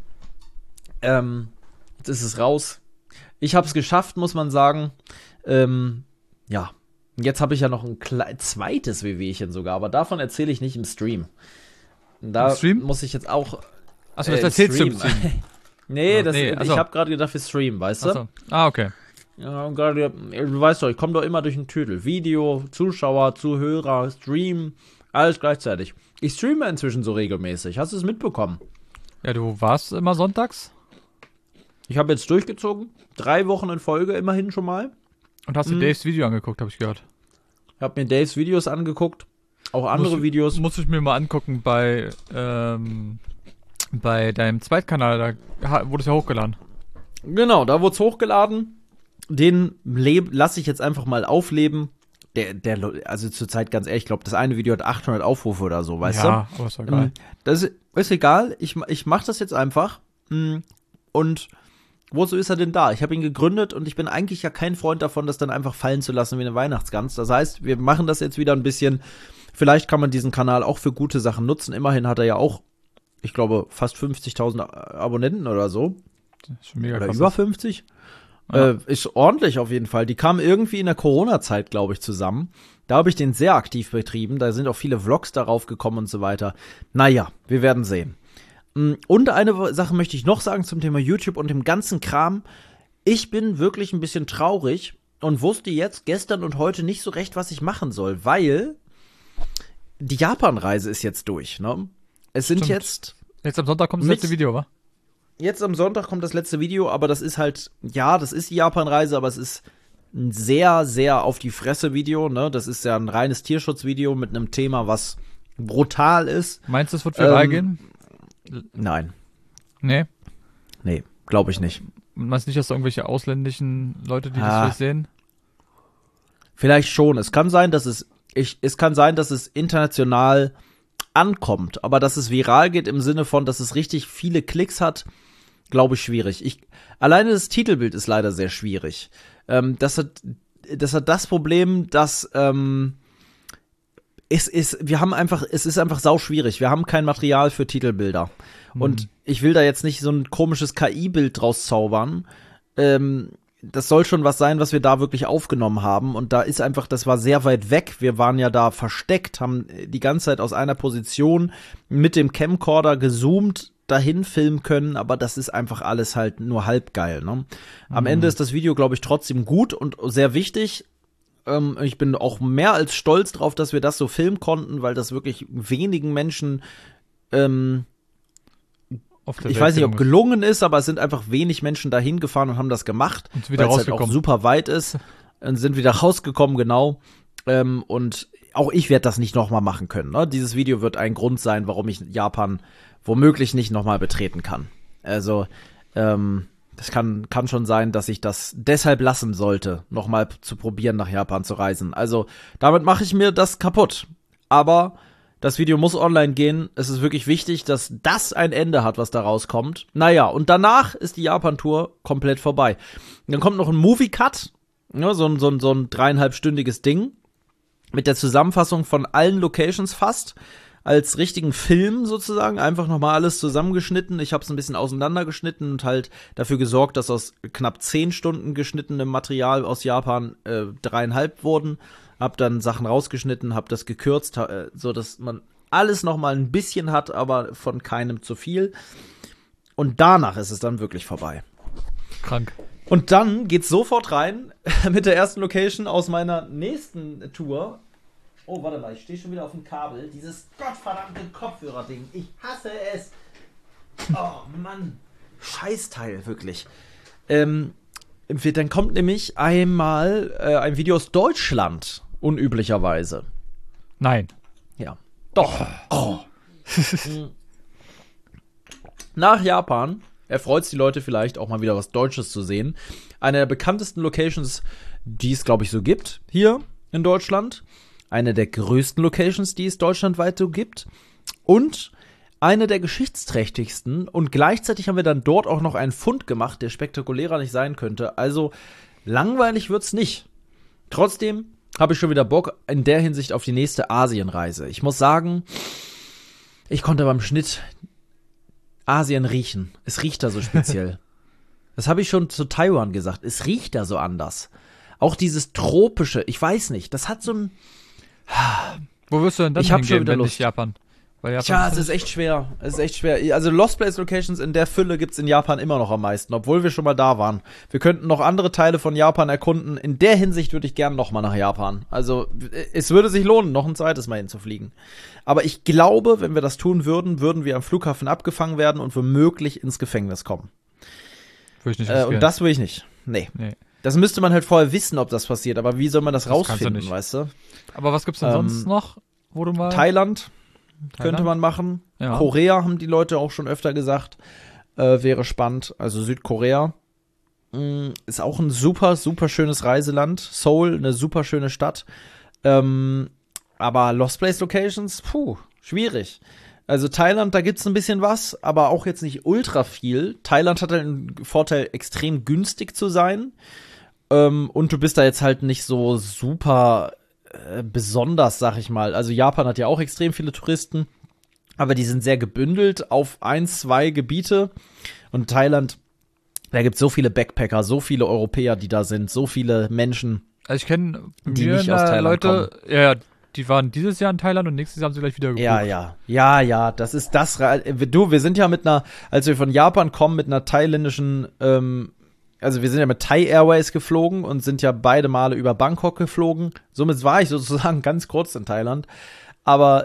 Jetzt ist es raus. Ich habe es geschafft, muss man sagen. Ja, Jetzt habe ich ja noch ein zweites Wehwehchen sogar, aber davon erzähle ich nicht im Stream. Da Im Stream? muss ich jetzt auch. Achso, das erzählst du im Stream. Nee, also. Ich habe gerade gedacht, wir streamen, weißt du? Achso. Ah, okay. Ja, und gerade, du weißt doch, ich komme doch immer durch den Titel. Video, Zuschauer, Zuhörer, Stream, alles gleichzeitig. Ich streame inzwischen so regelmäßig. Hast du es mitbekommen? Ja, du warst immer sonntags? Ich habe jetzt durchgezogen. 3 Wochen in Folge immerhin schon mal. Und hast dir Daves Video angeguckt, habe ich gehört. Ich habe mir Daves Videos angeguckt. Auch andere Videos. Muss ich mir mal angucken bei deinem Zweitkanal. Da wurde es ja hochgeladen. Genau, da wurde es hochgeladen. Den lasse ich jetzt einfach mal aufleben. Also zurzeit ganz ehrlich, ich glaube, das eine Video hat 800 Aufrufe oder so, weißt du? Ja, aber ist doch egal. Das ist egal. Ich mache das jetzt einfach. Und wozu ist er denn da? Ich habe ihn gegründet und ich bin eigentlich ja kein Freund davon, das dann einfach fallen zu lassen wie eine Weihnachtsgans. Das heißt, wir machen das jetzt wieder ein bisschen. Vielleicht kann man diesen Kanal auch für gute Sachen nutzen. Immerhin hat er ja auch, ich glaube, fast 50.000 Abonnenten oder so. Das ist schon mega oder krass. über 50. Ja. Ist ordentlich auf jeden Fall. Die kamen irgendwie in der Corona-Zeit, glaube ich, zusammen. Da habe ich den sehr aktiv betrieben. Da sind auch viele Vlogs darauf gekommen und so weiter. Naja, wir werden sehen. Und eine Sache möchte ich noch sagen zum Thema YouTube und dem ganzen Kram. Ich bin wirklich ein bisschen traurig und wusste jetzt gestern und heute nicht so recht, was ich machen soll, weil die Japan-Reise ist jetzt durch, ne? Es sind jetzt am Sonntag kommt das letzte Video, wa? Jetzt am Sonntag kommt das letzte Video, aber das ist halt, ja, das ist die Japan-Reise, aber es ist ein sehr, sehr auf die Fresse Video, ne? Das ist ja ein reines Tierschutzvideo mit einem Thema, was brutal ist. Meinst du, es wird viral gehen? Nein. Nee? Nee, glaube ich nicht. Meinst du nicht, dass da irgendwelche ausländischen Leute, die das vielleicht sehen? Vielleicht schon. Es kann sein, dass es international ankommt, aber dass es viral geht im Sinne von, dass es richtig viele Klicks hat, glaube ich, schwierig. Alleine das Titelbild ist leider sehr schwierig. Das hat das Problem, dass es ist einfach sau schwierig. Wir haben kein Material für Titelbilder. Und ich will da jetzt nicht so ein komisches KI-Bild draus zaubern. Das soll schon was sein, was wir da wirklich aufgenommen haben. Und da ist einfach, das war sehr weit weg. Wir waren ja da versteckt, haben die ganze Zeit aus einer Position mit dem Camcorder gezoomt dahin filmen können, aber das ist einfach alles halt nur halb geil, ne? Am Ende ist das Video, glaube ich, trotzdem gut und sehr wichtig. Ich bin auch mehr als stolz drauf, dass wir das so filmen konnten, weil das wirklich wenigen Menschen ich weiß nicht, ob gelungen ist, aber es sind einfach wenig Menschen dahin gefahren und haben das gemacht, und wieder weil es halt auch super weit ist und sind wieder rausgekommen, genau. Und auch ich werde das nicht nochmal machen können, ne? Dieses Video wird ein Grund sein, warum ich Japan womöglich nicht nochmal betreten kann. Also, das kann schon sein, dass ich das deshalb lassen sollte, nochmal zu probieren, nach Japan zu reisen. Also, damit mache ich mir das kaputt. Aber das Video muss online gehen. Es ist wirklich wichtig, dass das ein Ende hat, was da rauskommt. Naja, und danach ist die Japan-Tour komplett vorbei. Dann kommt noch ein Movie-Cut, ja, so ein 3,5-stündiges Ding mit der Zusammenfassung von allen Locations fast. Als richtigen Film sozusagen, einfach nochmal alles zusammengeschnitten. Ich habe es ein bisschen auseinandergeschnitten und halt dafür gesorgt, dass aus knapp 10 Stunden geschnittenem Material aus Japan 3,5 wurden. Hab dann Sachen rausgeschnitten, hab das gekürzt, so dass man alles nochmal ein bisschen hat, aber von keinem zu viel. Und danach ist es dann wirklich vorbei. Krank. Und dann geht's sofort rein mit der ersten Location aus meiner nächsten Tour. Oh, warte mal, ich stehe schon wieder auf dem Kabel. Dieses gottverdammte Kopfhörerding. Ich hasse es. Oh, Mann. Scheißteil, wirklich. Dann kommt nämlich einmal ein Video aus Deutschland, unüblicherweise. Nein. Ja. Doch. Oh. Nach Japan erfreut es die Leute vielleicht auch mal wieder was Deutsches zu sehen. Eine der bekanntesten Locations, die es, glaube ich, so gibt, hier in Deutschland. Eine der größten Locations, die es deutschlandweit so gibt. Und eine der geschichtsträchtigsten. Und gleichzeitig haben wir dann dort auch noch einen Fund gemacht, der spektakulärer nicht sein könnte. Also langweilig wird's nicht. Trotzdem habe ich schon wieder Bock in der Hinsicht auf die nächste Asienreise. Ich muss sagen, ich konnte beim Schnitt Asien riechen. Es riecht da so speziell. Das habe ich schon zu Taiwan gesagt. Es riecht da so anders. Auch dieses tropische, ich weiß nicht, das hat so ein... Wo wirst du denn dann Ich hab schon hingehen, wieder wenn Lust. nicht Japan? Weil Japan Tja, ist es ist echt schwer. Es ist echt schwer. Also Lost Place Locations in der Fülle gibt's in Japan immer noch am meisten, obwohl wir schon mal da waren. Wir könnten noch andere Teile von Japan erkunden. In der Hinsicht würde ich gern noch mal nach Japan. Also es würde sich lohnen, noch ein zweites Mal hinzufliegen. Aber ich glaube, wenn wir das tun würden, würden wir am Flughafen abgefangen werden und womöglich ins Gefängnis kommen. würde ich nicht riskieren. Und das will ich nicht. Nee. Das müsste man halt vorher wissen, ob das passiert. Aber wie soll man das kannst du rausfinden, nicht. weißt du? Aber was gibt's denn sonst noch, wo du mal... Thailand könnte man machen. Ja. Korea haben die Leute auch schon öfter gesagt. Wäre spannend. Also Südkorea. Ist auch ein super, super schönes Reiseland. Seoul, eine super schöne Stadt. Aber Lost Place Locations, schwierig. Also Thailand, da gibt's ein bisschen was, aber auch jetzt nicht ultra viel. Thailand hat halt den Vorteil, extrem günstig zu sein. Und du bist da jetzt halt nicht so super besonders, sag ich mal. Also Japan hat ja auch extrem viele Touristen, aber die sind sehr gebündelt auf 1, 2 Gebiete. Und Thailand, da gibt's so viele Backpacker, so viele Europäer, die da sind, so viele Menschen, Also ich kenne die nicht aus Thailand Leute, ja, die waren dieses Jahr in Thailand und nächstes Jahr haben sie gleich wieder gebucht. Ja, das ist das. Wir sind ja als wir von Japan kommen, mit einer thailändischen, also wir sind ja mit Thai Airways geflogen und sind ja beide Male über Bangkok geflogen. Somit war ich sozusagen ganz kurz in Thailand. Aber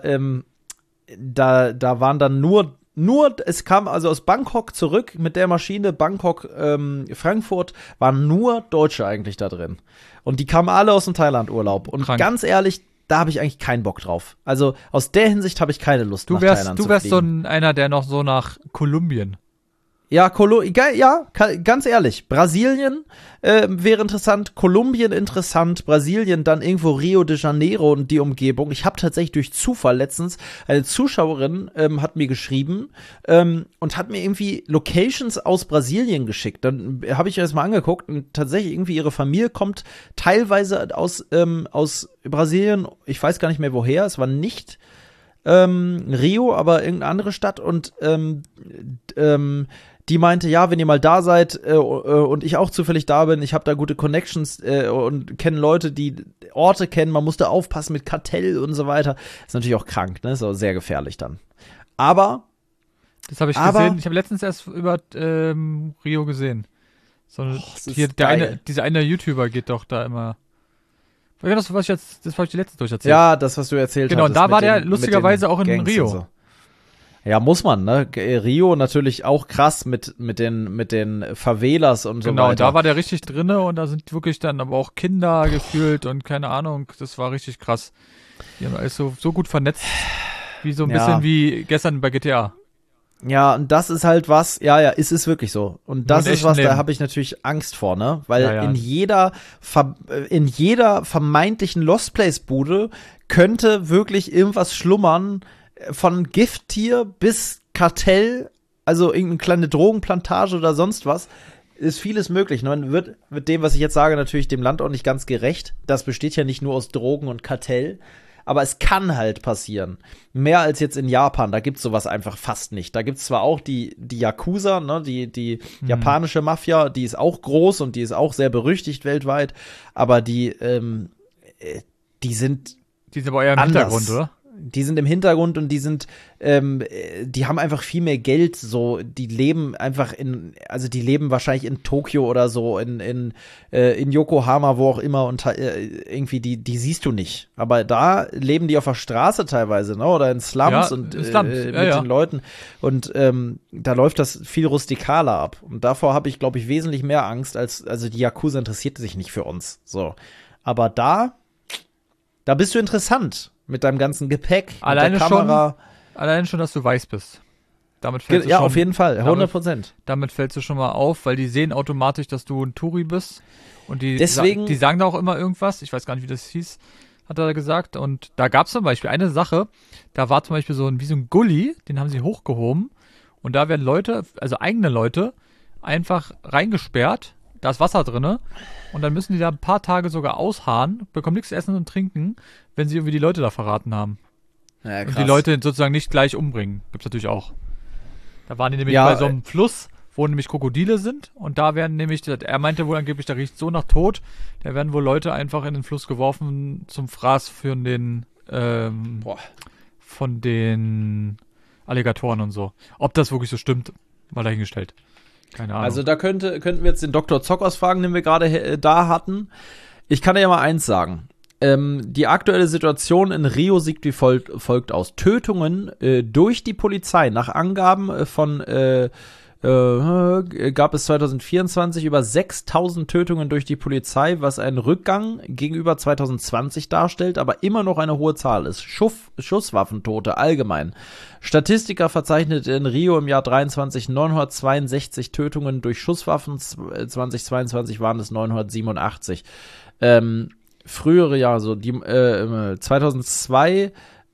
da waren dann nur, es kam also aus Bangkok zurück mit der Maschine, Bangkok, Frankfurt, waren nur Deutsche eigentlich da drin. Und die kamen alle aus dem Thailand-Urlaub. Und Krank. ganz ehrlich, da habe ich eigentlich keinen Bock drauf. Also aus der Hinsicht habe ich keine Lust, nach Thailand zu fliegen. Du wärst so einer, der noch so nach Kolumbien. Ja, ganz ehrlich, Brasilien wäre interessant, Kolumbien interessant, Brasilien, dann irgendwo Rio de Janeiro und die Umgebung. Ich habe tatsächlich durch Zufall letztens, eine Zuschauerin hat mir geschrieben und hat mir irgendwie Locations aus Brasilien geschickt. Dann habe ich das mal angeguckt und tatsächlich irgendwie ihre Familie kommt teilweise aus Brasilien, ich weiß gar nicht mehr woher, es war nicht Rio, aber irgendeine andere Stadt und die meinte, ja, wenn ihr mal da seid und ich auch zufällig da bin, ich habe da gute Connections und kenne Leute, die Orte kennen, man muss da aufpassen mit Kartell und so weiter. Ist natürlich auch krank, ne? Ist auch sehr gefährlich dann. Aber Das habe ich gesehen. Ich habe letztens erst über Rio gesehen. Dieser eine YouTuber geht doch da immer. Das habe ich dir letztens durcherzählt. Ja, das, was du erzählt hast. Genau, und da war der lustigerweise auch in Gangs Rio. So. Ja, muss man, ne? Rio natürlich auch krass mit den Favelas und so weiter. Genau, und da war der richtig drinne und da sind wirklich dann aber auch Kinder gefühlt und keine Ahnung, das war richtig krass. Die haben alles so gut vernetzt, wie so ein bisschen wie gestern bei GTA. Ja, und das ist halt was, es ist wirklich so. Und das ist was, da habe ich natürlich Angst vor, ne? Weil in jeder vermeintlichen Lost Place Bude könnte wirklich irgendwas schlummern, von Gifttier bis Kartell, also irgendeine kleine Drogenplantage oder sonst was, ist vieles möglich. Man wird mit dem, was ich jetzt sage, natürlich dem Land auch nicht ganz gerecht. Das besteht ja nicht nur aus Drogen und Kartell, aber es kann halt passieren. Mehr als jetzt in Japan, da gibt's sowas einfach fast nicht. Da gibt's zwar auch die Yakuza, ne, die japanische Mafia, die ist auch groß und die ist auch sehr berüchtigt weltweit, aber die sind aber eher im Hintergrund, oder? Die sind im Hintergrund und die haben einfach viel mehr Geld, so, die leben einfach die leben wahrscheinlich in Tokio oder so, in Yokohama, wo auch immer und irgendwie, die siehst du nicht. Aber da leben die auf der Straße teilweise, ne, oder in Slums mit den Leuten und da läuft das viel rustikaler ab. Und davor habe ich, glaube ich, wesentlich mehr Angst also die Yakuza interessiert sich nicht für uns, so. Aber da bist du interessant. Mit deinem ganzen Gepäck, mit der Kamera. Alleine schon, dass du weiß bist. Damit fällst du schon, auf jeden Fall, 100%. Damit fällst du schon mal auf, weil die sehen automatisch, dass du ein Touri bist. Und die sagen da auch immer irgendwas. Ich weiß gar nicht, wie das hieß, hat er gesagt. Und da gab es zum Beispiel eine Sache, da war zum Beispiel so ein Gully, den haben sie hochgehoben. Und da werden Leute, also eigene Leute, einfach reingesperrt. Da ist Wasser drinne. Und dann müssen die da ein paar Tage sogar ausharren, bekommen nichts zu essen und trinken, wenn sie irgendwie die Leute da verraten haben. Ja, krass. Und die Leute sozusagen nicht gleich umbringen. Gibt's natürlich auch. Da waren die nämlich bei so einem Fluss wo nämlich Krokodile sind. Und da werden nämlich, er meinte wohl angeblich, da riecht so nach Tod, da werden wohl Leute einfach in den Fluss geworfen zum Fraß von den Alligatoren und so. Ob das wirklich so stimmt, mal dahingestellt. Keine Ahnung. Also da könnten wir jetzt den Dr. Zockers fragen, den wir gerade da hatten. Ich kann ja mal eins sagen. Die aktuelle Situation in Rio sieht wie folgt aus. Tötungen durch die Polizei. Nach Angaben von gab es 2024 über 6.000 Tötungen durch die Polizei, was einen Rückgang gegenüber 2020 darstellt, aber immer noch eine hohe Zahl ist. Schusswaffentote allgemein. Statistiker verzeichnete in Rio im Jahr 23 962 Tötungen durch Schusswaffen, 2022 waren es 987. Frühere Jahre, so die 2002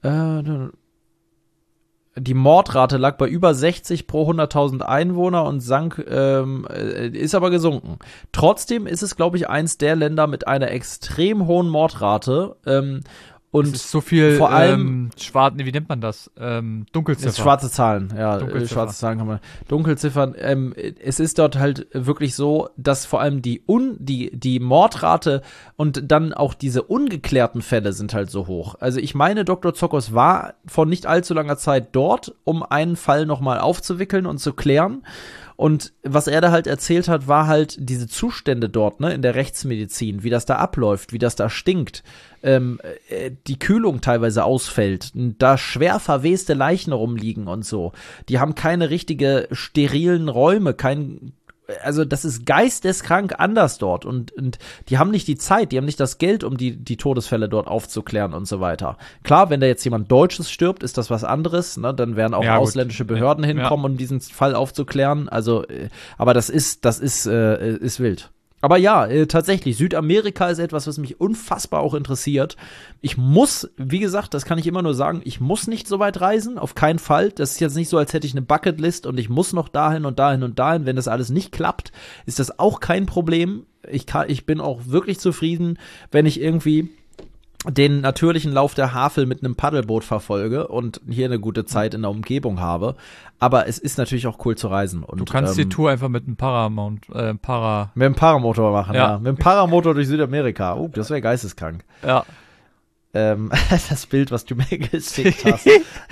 die Mordrate lag bei über 60 pro 100.000 Einwohner und ist aber gesunken. Trotzdem ist es, glaube ich, eins der Länder mit einer extrem hohen Mordrate. Und es ist so viel vor allem wie nennt man das? Dunkelziffer. Schwarze Zahlen, ja. Schwarze Zahlen kann man. Dunkelziffern. Es ist dort halt wirklich so, dass vor allem die Mordrate und dann auch diese ungeklärten Fälle sind halt so hoch. Also ich meine, Dr. Zockers war vor nicht allzu langer Zeit dort, um einen Fall nochmal aufzuwickeln und zu klären. Und was er da halt erzählt hat, war halt diese Zustände dort, ne, in der Rechtsmedizin, wie das da abläuft, wie das da stinkt, die Kühlung teilweise ausfällt, da schwer verweste Leichen rumliegen und so. Die haben keine richtige sterilen Räume, also das ist geisteskrank anders dort und die haben nicht die Zeit, die haben nicht das Geld, um die Todesfälle dort aufzuklären und so weiter. Klar, wenn da jetzt jemand Deutsches stirbt, ist das was anderes, ne? Dann werden auch ausländische Behörden hinkommen, um diesen Fall aufzuklären. Also, aber das ist wild. Aber ja, tatsächlich, Südamerika ist etwas, was mich unfassbar auch interessiert. Ich muss, wie gesagt, das kann ich immer nur sagen, ich muss nicht so weit reisen, auf keinen Fall. Das ist jetzt nicht so, als hätte ich eine Bucketlist und ich muss noch dahin und dahin und dahin. Wenn das alles nicht klappt, ist das auch kein Problem. Ich bin auch wirklich zufrieden, wenn ich irgendwie den natürlichen Lauf der Havel mit einem Paddelboot verfolge und hier eine gute Zeit in der Umgebung habe. Aber es ist natürlich auch cool zu reisen. Und, du kannst die Tour einfach mit einem mit dem Paramotor machen, ja. Mit dem Paramotor durch Südamerika. Das wäre geisteskrank. Ja. Das Bild, was du mir geschickt hast.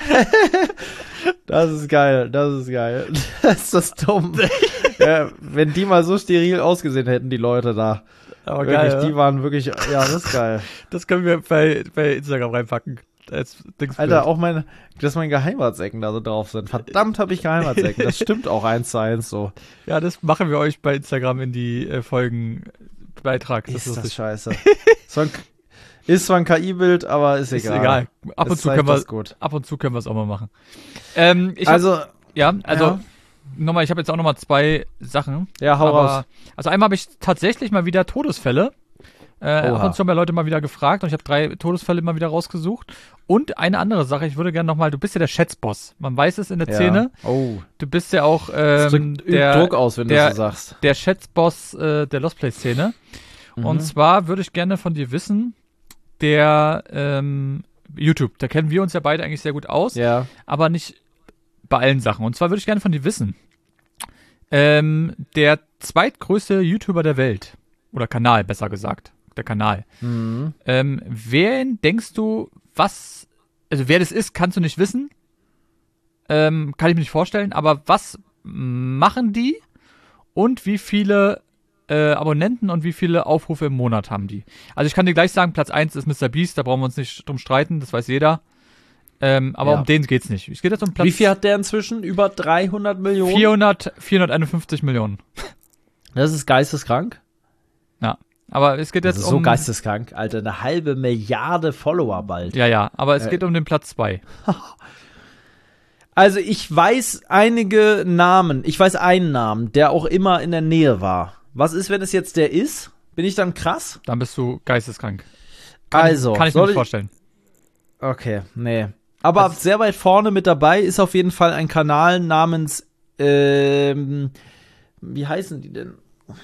Das ist geil. Das ist das dumm. Ja, wenn die mal so steril ausgesehen hätten, die Leute da. Aber wirklich, geil, die waren wirklich, ja, das ist geil. Das können wir bei Instagram reinpacken. Alter, auch dass meine Geheimratsecken da so drauf sind. Verdammt, habe ich Geheimratsecken. Das stimmt auch 1:1 so. Ja, das machen wir euch bei Instagram in die Folgenbeitrag. Ist das scheiße. Ist zwar ein KI-Bild, aber ist egal. Ab und zu können wir es auch mal machen. Nochmal, ich habe jetzt auch nochmal 2 Sachen. Ja, hau raus. Also einmal habe ich tatsächlich mal wieder Todesfälle. Ab und zu haben ja Leute mal wieder gefragt und ich habe 3 Todesfälle immer wieder rausgesucht. Und eine andere Sache, ich würde gerne nochmal, du bist ja der Schätzboss. Man weiß es in der Szene. Oh. Du bist ja auch der Druck aus, wenn du so sagst. Der Schätzboss der Lost Place-Szene. Und zwar würde ich gerne von dir wissen, der YouTube, da kennen wir uns ja beide eigentlich sehr gut aus, aber nicht bei allen Sachen. Und zwar würde ich gerne von dir wissen, der zweitgrößte YouTuber der Welt, oder Kanal, besser gesagt, der Kanal. Wen denkst du, wer das ist, kannst du nicht wissen, kann ich mir nicht vorstellen, aber was machen die und wie viele Abonnenten und wie viele Aufrufe im Monat haben die? Also ich kann dir gleich sagen, Platz 1 ist MrBeast, da brauchen wir uns nicht drum streiten, das weiß jeder. Aber um den geht's nicht. Es geht jetzt um Platz. Wie viel hat der inzwischen? Über 300 Millionen? 451 Millionen. Das ist geisteskrank. Ja. Aber es geht jetzt um. So geisteskrank, Alter. 1,5 Milliarde Follower bald. Ja. Aber es geht um den Platz 2. Also ich weiß einige Namen. Ich weiß einen Namen, der auch immer in der Nähe war. Was ist, wenn es jetzt der ist? Bin ich dann krass? Dann bist du geisteskrank. Kann ich mir nicht vorstellen. Okay, nee. Aber sehr weit vorne mit dabei ist auf jeden Fall ein Kanal namens, wie heißen die denn?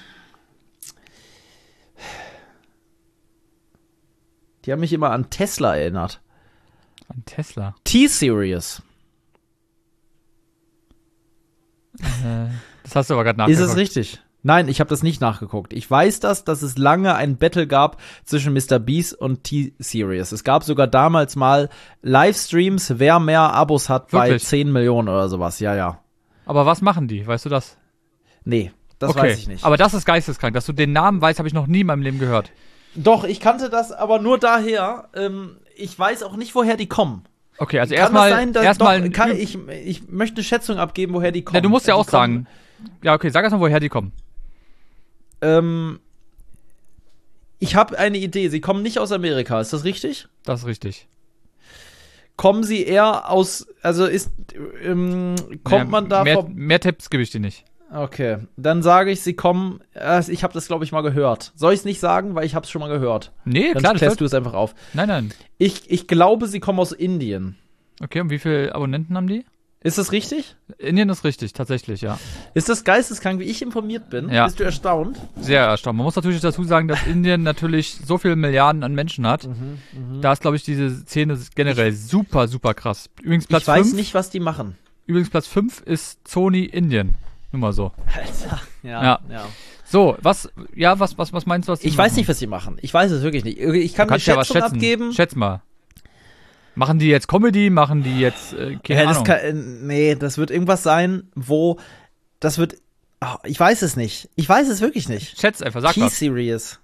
Die haben mich immer an Tesla erinnert. An Tesla? T-Series. Das hast du aber gerade nachgeguckt. Ist es richtig? Nein, ich habe das nicht nachgeguckt. Ich weiß dass es lange ein Battle gab zwischen MrBeast und T-Series. Es gab sogar damals mal Livestreams, wer mehr Abos hat. Wirklich? Bei 10 Millionen oder sowas. Ja. Aber was machen die? Weißt du das? Nee, das weiß ich nicht. Aber das ist geisteskrank. Dass du den Namen weißt, habe ich noch nie in meinem Leben gehört. Doch, ich kannte das, aber nur daher. Ich weiß auch nicht, woher die kommen. Okay, also erstmal. Ich möchte eine Schätzung abgeben, woher die kommen. Ja, du musst ja auch sagen. Ja, okay, sag erstmal, woher die kommen. Ich habe eine Idee. Sie kommen nicht aus Amerika, ist das richtig? Das ist richtig. Kommen sie eher aus, also kommt man da mehr Tipps gebe ich dir nicht. Okay, dann sage ich, sie kommen, ich habe das, glaube ich, mal gehört. Soll ich es nicht sagen, weil ich habe es schon mal gehört? Nee, dann klar. Dann klärst du es einfach auf. Nein. Ich glaube, sie kommen aus Indien. Okay, und wie viele Abonnenten haben die? Ist das richtig? Indien ist richtig, tatsächlich, ja. Ist das geisteskrank, wie ich informiert bin? Ja. Bist du erstaunt? Sehr erstaunt. Man muss natürlich dazu sagen, dass Indien natürlich so viele Milliarden an Menschen hat. Da ist, glaube ich, diese Szene generell super, super krass. Übrigens Platz 5. Ich weiß nicht, was die machen. Übrigens Platz 5 ist Sony Indien. Nur mal so. Alter, ja. So, was meinst du, was die Ich weiß nicht, was die machen. Ich weiß es wirklich nicht. Ich kann eine Schätzung abgeben. Schätz mal. Machen die jetzt Comedy? Machen die jetzt keine Ahnung? Nee, das wird irgendwas sein, wo das wird. Oh, ich weiß es nicht. Ich weiß es wirklich nicht. Schätz einfach, sag was. T-Series.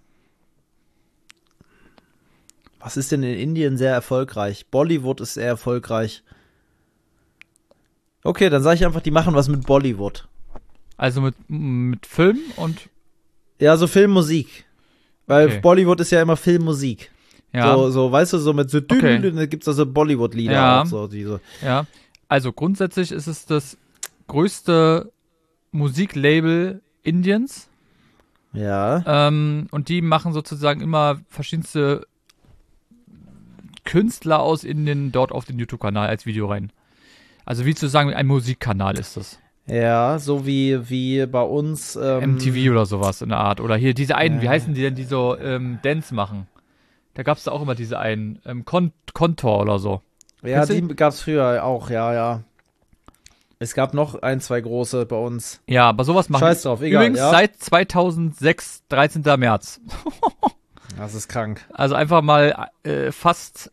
Was ist denn in Indien sehr erfolgreich? Bollywood ist sehr erfolgreich. Okay, dann sage ich einfach, die machen was mit Bollywood. Also mit Film und. Ja, so Filmmusik. Weil Bollywood ist ja immer Filmmusik. Ja. So, weißt du, so mit so da gibt's da so Bollywood-Lieder auch so diese. Ja. Also grundsätzlich ist es das größte Musiklabel Indiens. Ja. Und die machen sozusagen immer verschiedenste Künstler aus Indien dort auf den YouTube-Kanal als Video rein. Also wie zu sagen, ein Musikkanal ist das. Ja, so wie bei uns MTV oder sowas in der Art. Oder hier diese einen, wie heißen die denn, die so Dance machen? Da gab's da auch immer diese einen, Kontor oder so. Ja, die gab's früher auch, ja. Es gab noch 1, 2 große bei uns. Ja, aber sowas machen Scheiß drauf, egal. Übrigens seit 2006, 13. März. Das ist krank. Also einfach mal fast